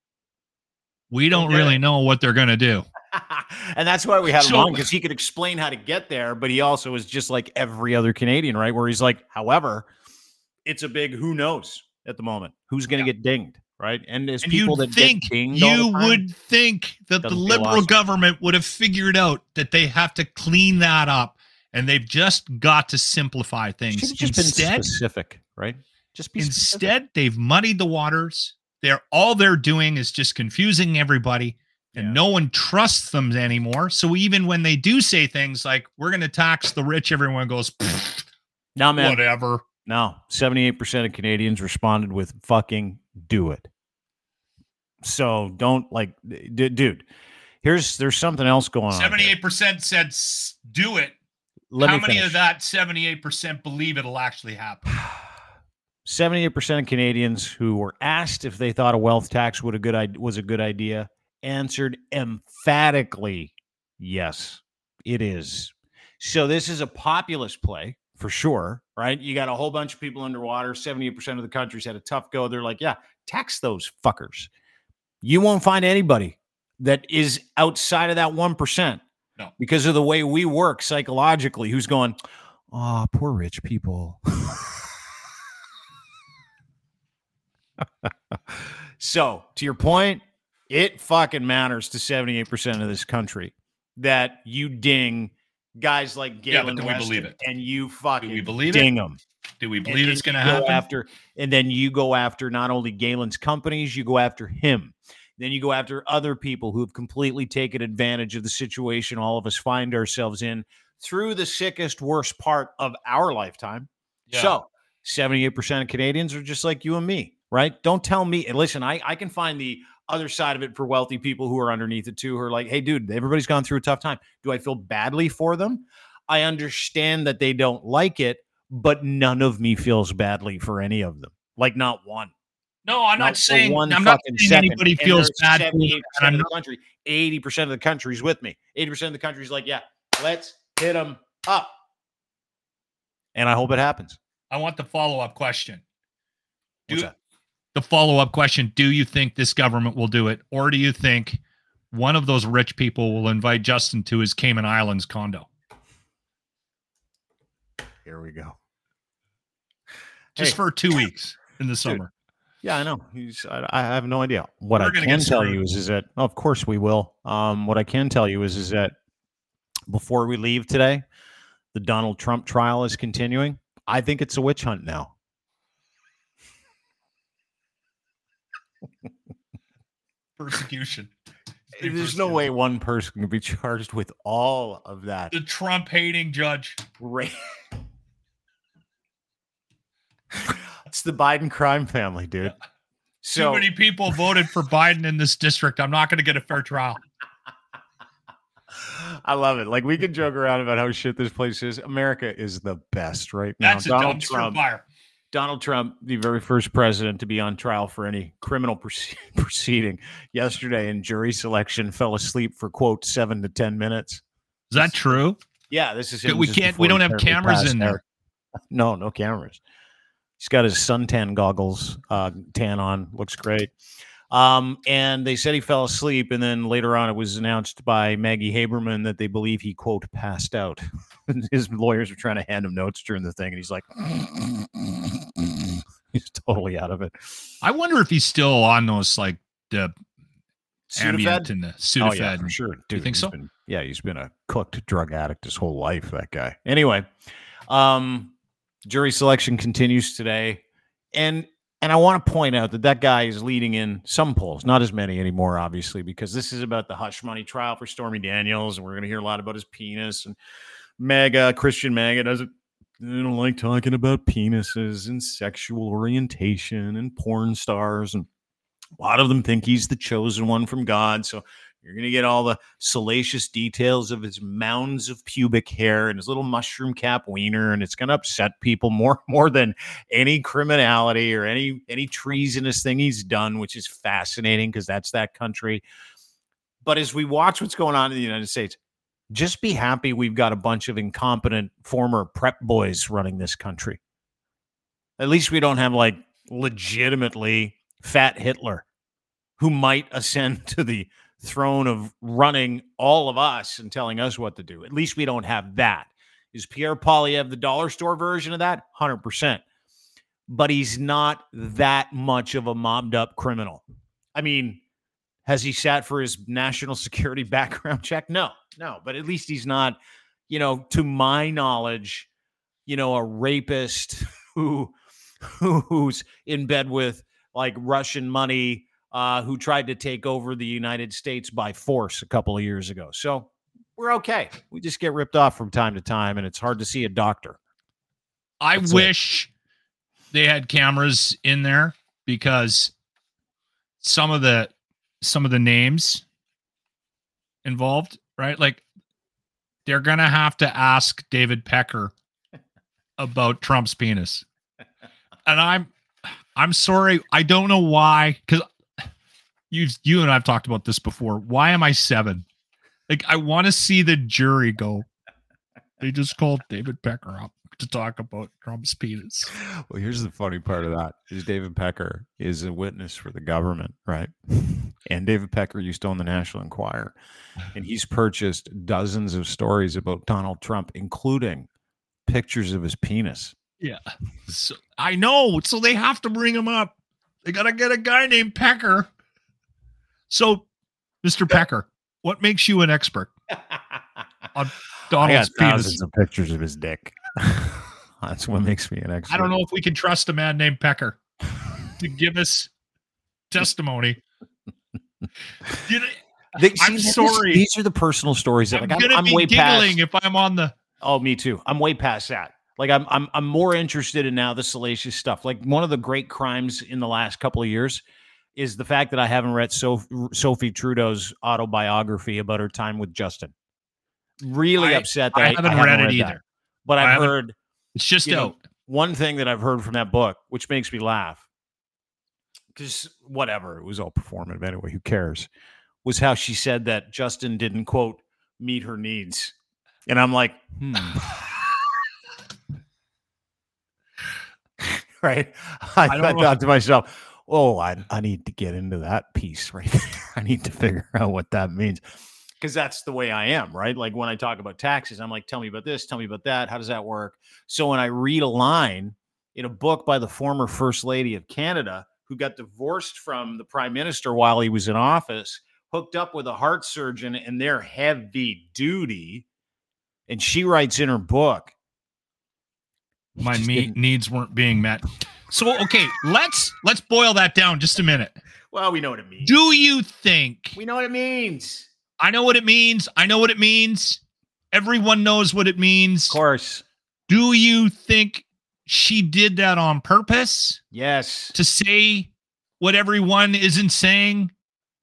we don't really know what they're going to do. And that's why we had him on, because he could explain how to get there, but he also is just like every other Canadian, right? Where he's like, however, it's a big who knows. at the moment? Who's going to get dinged, right? And as and people that get dinged, you would think that the liberal government would have figured out that they have to clean that up, and they've just got to simplify things. Just been specific, right? Just be instead, they've muddied the waters. All they're doing is just confusing everybody, and no one trusts them anymore. So even when they do say things like, we're going to tax the rich, everyone goes, no, man, whatever. No, 78% of Canadians responded with fucking do it. So don't dude, there's something else going on. 78% said do it. How many of that 78% believe it'll actually happen? 78% of Canadians who were asked if they thought a wealth tax was a good idea answered emphatically, yes, it is. So this is a populist play for sure, right? You got a whole bunch of people underwater. 78% of the country's had a tough go. They're like, yeah, tax those fuckers. You won't find anybody that is outside of that 1%. No. Because of the way we work psychologically, who's going, oh, poor rich people. So, to your point, it fucking matters to 78% of this country that you ding guys like Galen Weston and you fucking ding them. Do we believe it's going to happen? And then you go after not only Galen's companies, you go after him. Then you go after other people who have completely taken advantage of the situation all of us find ourselves in through the sickest, worst part of our lifetime. Yeah. So 78% of Canadians are just like you and me, right? Don't tell me. And listen, I can find the other side of it for wealthy people who are underneath it too, who are like, hey, dude, everybody's gone through a tough time. Do I feel badly for them? I understand that they don't like it, but none of me feels badly for any of them. Like not one. No, I'm not saying anybody feels bad. 78% of the country, 80% of the country's with me. 80% of the country's like, yeah, let's hit them up. And I hope it happens. I want the follow-up question. The follow-up question, do you think this government will do it? Or do you think one of those rich people will invite Justin to his Cayman Islands condo? Here we go. Just for 2 weeks in the summer. Dude. Yeah, I know. I have no idea. What I can tell you is that, of course we will. What I can tell you is that before we leave today, the Donald Trump trial is continuing. I think it's a witch hunt now. Persecution. There's no way one person can be charged with all of that. The Trump-hating judge. Right. It's the Biden crime family, dude. Yeah. So too many people voted for Biden in this district. I'm not going to get a fair trial. I love it. Like, we can joke around about how shit this place is. America is the best right now. That's a dumpster fire. Donald Trump, the very first president to be on trial for any criminal proceeding, yesterday in jury selection fell asleep for, quote, 7 to 10 minutes. Is that true? Yeah, this is him. We don't have cameras in there. No cameras. He's got his suntan goggles tan on. Looks great. And they said he fell asleep. And then later on, it was announced by Maggie Haberman that they believe he, quote, passed out. His lawyers were trying to hand him notes during the thing. And he's like, he's totally out of it. I wonder if he's still on those, like, the Ambient and the Sudafed. Oh, yeah, for sure. Dude, do you think so? He's been a cooked drug addict his whole life, that guy. Anyway, jury selection continues today. And I want to point out that guy is leading in some polls, not as many anymore, obviously, because this is about the hush money trial for Stormy Daniels, and we're going to hear a lot about his penis. And Christian MAGA they don't like talking about penises and sexual orientation and porn stars. And a lot of them think he's the chosen one from God. So you're going to get all the salacious details of his mounds of pubic hair and his little mushroom cap wiener, and it's going to upset people more than any criminality or any treasonous thing he's done, which is fascinating because that's that country. But as we watch what's going on in the United States, just be happy we've got a bunch of incompetent former prep boys running this country. At least we don't have like legitimately fat Hitler who might ascend to the throne of running all of us and telling us what to do. At least we don't have that. Is Pierre Poilievre the dollar store version of that? 100%. but he's not that much of a mobbed up criminal. I mean, has he sat for his national security background check? No, but at least he's not, to my knowledge, a rapist who's in bed with like Russian money, who tried to take over the United States by force a couple of years ago. So we're okay. We just get ripped off from time to time, and it's hard to see a doctor. I wish they had cameras in there, because some of the names involved, right? Like, they're going to have to ask David Pecker about Trump's penis. And I'm sorry. I don't know why, because you and I've talked about this before. Why am I 7? Like, I want to see the jury go, they just called David Pecker up to talk about Trump's penis. Well, here's the funny part of that is David Pecker is a witness for the government, right? And David Pecker used to own the National Enquirer, and he's purchased dozens of stories about Donald Trump, including pictures of his penis. Yeah. So, I know. So they have to bring him up. They got to get a guy named Pecker. So, Mr. Pecker, what makes you an expert on Donald's penis? Thousands of pictures of his dick. That's what makes me an expert. I don't know if we can trust a man named Pecker to give us testimony. I'm sorry. These are the personal stories that I'm way giggling past. If I'm on the. Oh, me too. I'm way past that. Like I'm more interested in now the salacious stuff. Like, one of the great crimes in the last couple of years is the fact that I haven't read Sophie Trudeau's autobiography about her time with Justin. Really upset that I haven't read it either. That. But I've heard it's just out. One thing that I've heard from that book, which makes me laugh, because whatever, it was all performative anyway, who cares, was how she said that Justin didn't, quote, meet her needs. And I'm like, right? I thought to myself, oh, I need to get into that piece right there. I need to figure out what that means. Because that's the way I am, right? Like, when I talk about taxes, I'm like, tell me about this, tell me about that. How does that work? So when I read a line in a book by the former First Lady of Canada, who got divorced from the Prime Minister while he was in office, hooked up with a heart surgeon, and they're heavy duty, and she writes in her book, my needs weren't being met. So, okay, let's boil that down just a minute. Well, we know what it means. Do you think... We know what it means. I know what it means. I know what it means. Everyone knows what it means. Of course. Do you think she did that on purpose? Yes. To say what everyone isn't saying?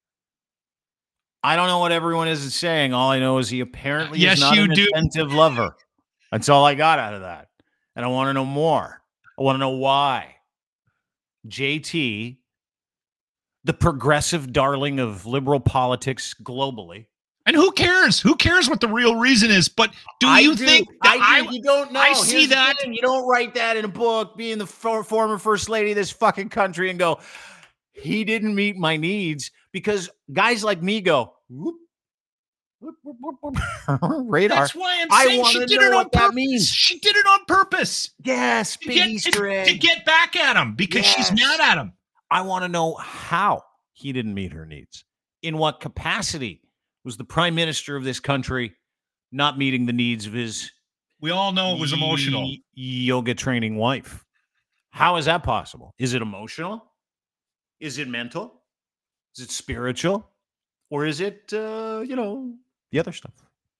I don't know what everyone isn't saying. All I know is he apparently is not an attentive lover. That's all I got out of that. And I want to know more. I want to know why. JT, the progressive darling of liberal politics globally. And who cares? Who cares what the real reason is? But you think that you don't know? I see that. You don't write that in a book, being the former First Lady of this fucking country, and go, he didn't meet my needs, because guys like me go, whoop, whoop, whoop, whoop, radar. That's why I'm saying she did it on purpose. She did it on purpose. Yes, big Easter egg. To get back at him, because she's mad at him. I want to know how he didn't meet her needs. In what capacity was the Prime Minister of this country not meeting the needs of his... We all know it was emotional. Yoga training wife. How is that possible? Is it emotional? Is it mental? Is it spiritual? Or is it, the other stuff?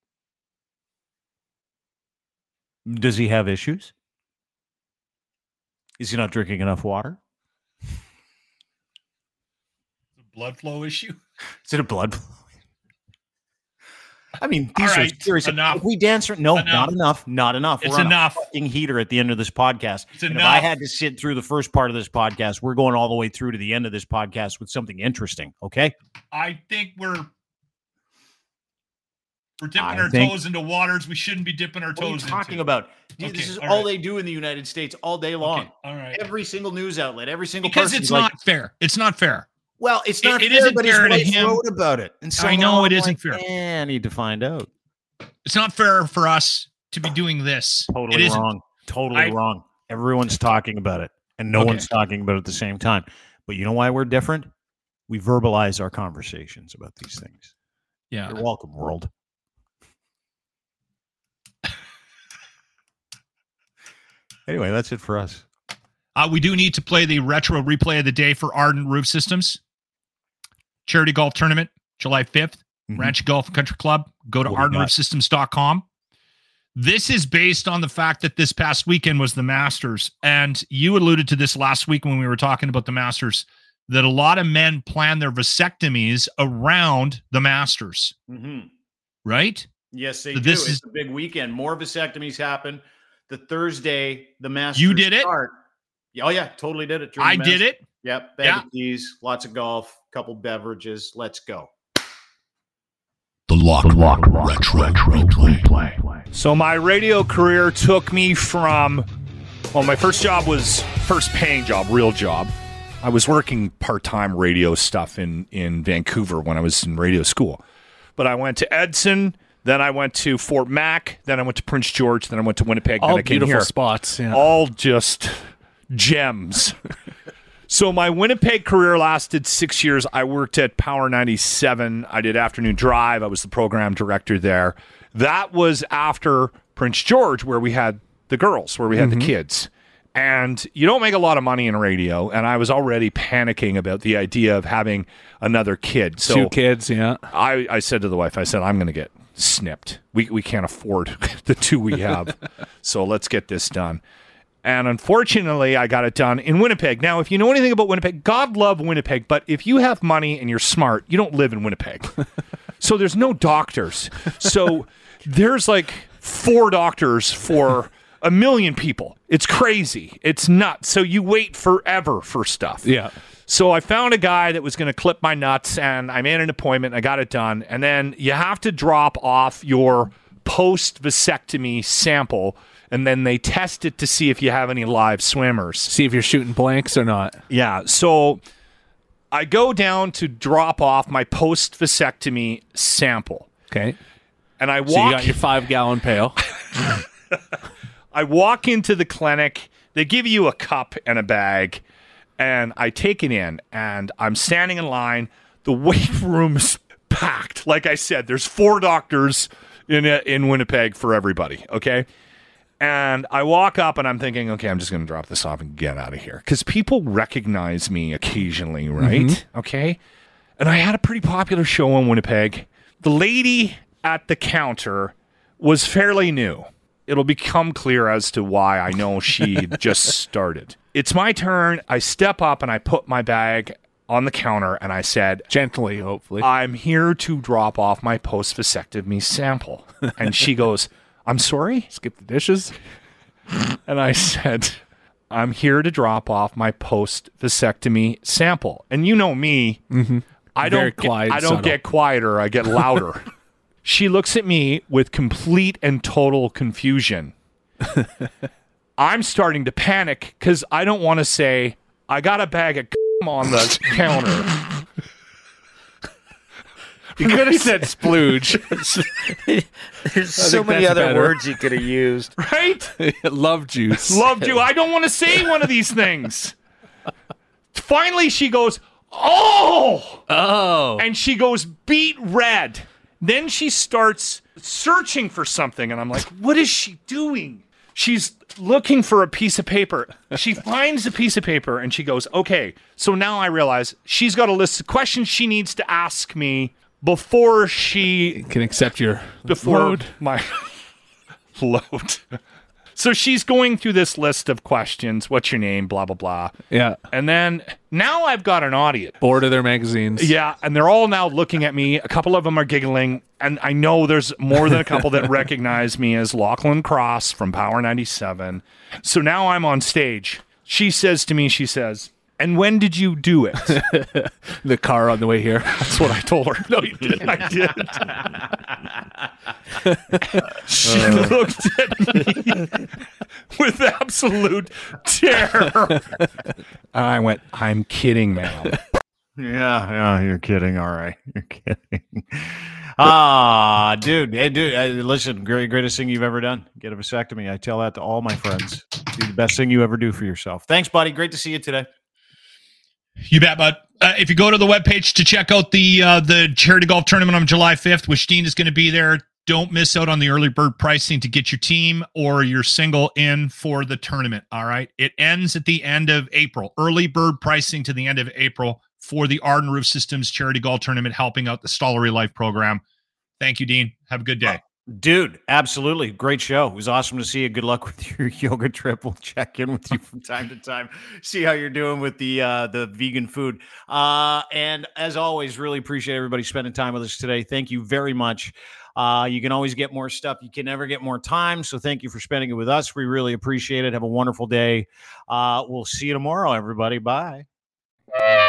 Does he have issues? Is he not drinking enough water? Blood flow issue? Is it a blood flow? I mean, these are serious. Enough. If we dance, not enough. It's we're enough. On a fucking heater at the end of this podcast. It's enough. If I had to sit through the first part of this podcast, we're going all the way through to the end of this podcast with something interesting. Okay? I think we're dipping our toes into waters we shouldn't be dipping our toes into. What are you talking about? Dude, this is all they do in the United States all day long. Okay, all right. Every single news outlet, every single person. Because it's not fair. It's not fair. Well, it's not fair, isn't but fair his wife wrote about it. And so I know it isn't fair. I need to find out. It's not fair for us to be doing this. Totally wrong. Totally wrong. Everyone's talking about it. and no one's talking about it at the same time. But you know why we're different? We verbalize our conversations about these things. Yeah. You're welcome, world. Anyway, that's it for us. We do need to play the retro replay of the day for Arden Roof Systems. Charity Golf Tournament, July 5th. Ranch Golf and Country Club. Go to ardenroofsystems.com. This is based on the fact that this past weekend was the Masters. And you alluded to this last week when we were talking about the Masters, that a lot of men plan their vasectomies around the Masters. Right? Yes, they do. It's a big weekend. More vasectomies happen. The Thursday, the Masters You did start. Oh, yeah, totally did it. I did it. Yep. Bag of teas, lots of golf, couple beverages. Let's go. The Lock Retro Replay. So my radio career took me from, my first job was first paying job, real job. I was working part-time radio stuff in Vancouver when I was in radio school. But I went to Edson, then I went to Fort Mac, then I went to Prince George, then I went to Winnipeg, then I came here. All beautiful spots. Yeah. All just gems. So my Winnipeg career lasted 6 years. I worked at Power 97. I did afternoon drive. I was the program director there. That was after Prince George, where we had the girls, where we had the kids. And you don't make a lot of money in radio, and I was already panicking about the idea of having another kid. So 2 kids, yeah. I said to the wife, I said, I'm going to get snipped. We can't afford the 2 we have. So let's get this done. And unfortunately, I got it done in Winnipeg. Now, if you know anything about Winnipeg, God love Winnipeg, but if you have money and you're smart, you don't live in Winnipeg. So there's no doctors. So there's like 4 doctors for 1 million people. It's crazy. It's nuts. So you wait forever for stuff. Yeah. So I found a guy that was going to clip my nuts, and I made an appointment. I got it done. And then you have to drop off your post-vasectomy sample, and then they test it to see if you have any live swimmers. See if you're shooting blanks or not. Yeah. So I go down to drop off my post-vasectomy sample. Okay. And I walk. So you got your 5-gallon pail. I walk into the clinic. They give you a cup and a bag, and I take it in, and I'm standing in line. The wait room is packed. Like I said, there's 4 doctors in Winnipeg for everybody, okay? And I walk up, and I'm thinking, okay, I'm just going to drop this off and get out of here. Because people recognize me occasionally, right? Okay? And I had a pretty popular show in Winnipeg. The lady at the counter was fairly new. It'll become clear as to why I know she just started. It's my turn. I step up, and I put my bag on the counter, and I said, gently, hopefully, I'm here to drop off my post-vasectomy sample. And she goes, I'm sorry? Skip the dishes? And I said, I'm here to drop off my post-vasectomy sample. And you know me, I don't get quieter, I get louder. She looks at me with complete and total confusion. I'm starting to panic because I don't want to say, I got a bag of on the counter. You could have said splooge. There's so many other words you could have used. Right? Love juice. Love juice. I don't want to say one of these things. Finally, she goes, oh. And she goes beet red. Then she starts searching for something. And I'm like, what is she doing? She's looking for a piece of paper. She finds a piece of paper and she goes, okay. So now I realize she's got a list of questions she needs to ask me before she can accept your load. My load. So she's going through this list of questions. What's your name? Blah, blah, blah. Yeah. And then now I've got an audience. Bored of their magazines. Yeah. And they're all now looking at me. A couple of them are giggling. And I know there's more than a couple that recognize me as Lachlan Cross from Power 97. So now I'm on stage. She says to me, and when did you do it? The car on the way here. That's what I told her. No, you didn't. I did. She looked at me with absolute terror. And I went, I'm kidding, ma'am. Yeah, you're kidding. All right, you're kidding. Dude, listen, greatest thing you've ever done. Get a vasectomy. I tell that to all my friends. Do the best thing you ever do for yourself. Thanks, buddy. Great to see you today. You bet, bud. If you go to the webpage to check out the charity golf tournament on July 5th, which Dean is going to be there, don't miss out on the early bird pricing to get your team or your single in for the tournament. All right. It ends at the end of April. Early bird pricing to the end of April for the Arden Roof Systems charity golf tournament, helping out the Stollery Life program. Thank you, Dean. Have a good day. Dude, absolutely. Great show. It was awesome to see you. Good luck with your yoga trip. We'll check in with you from time to time, see how you're doing with the vegan food. And as always, really appreciate everybody spending time with us today. Thank you very much. You can always get more stuff. You can never get more time. So thank you for spending it with us. We really appreciate it. Have a wonderful day. We'll see you tomorrow, everybody. Bye.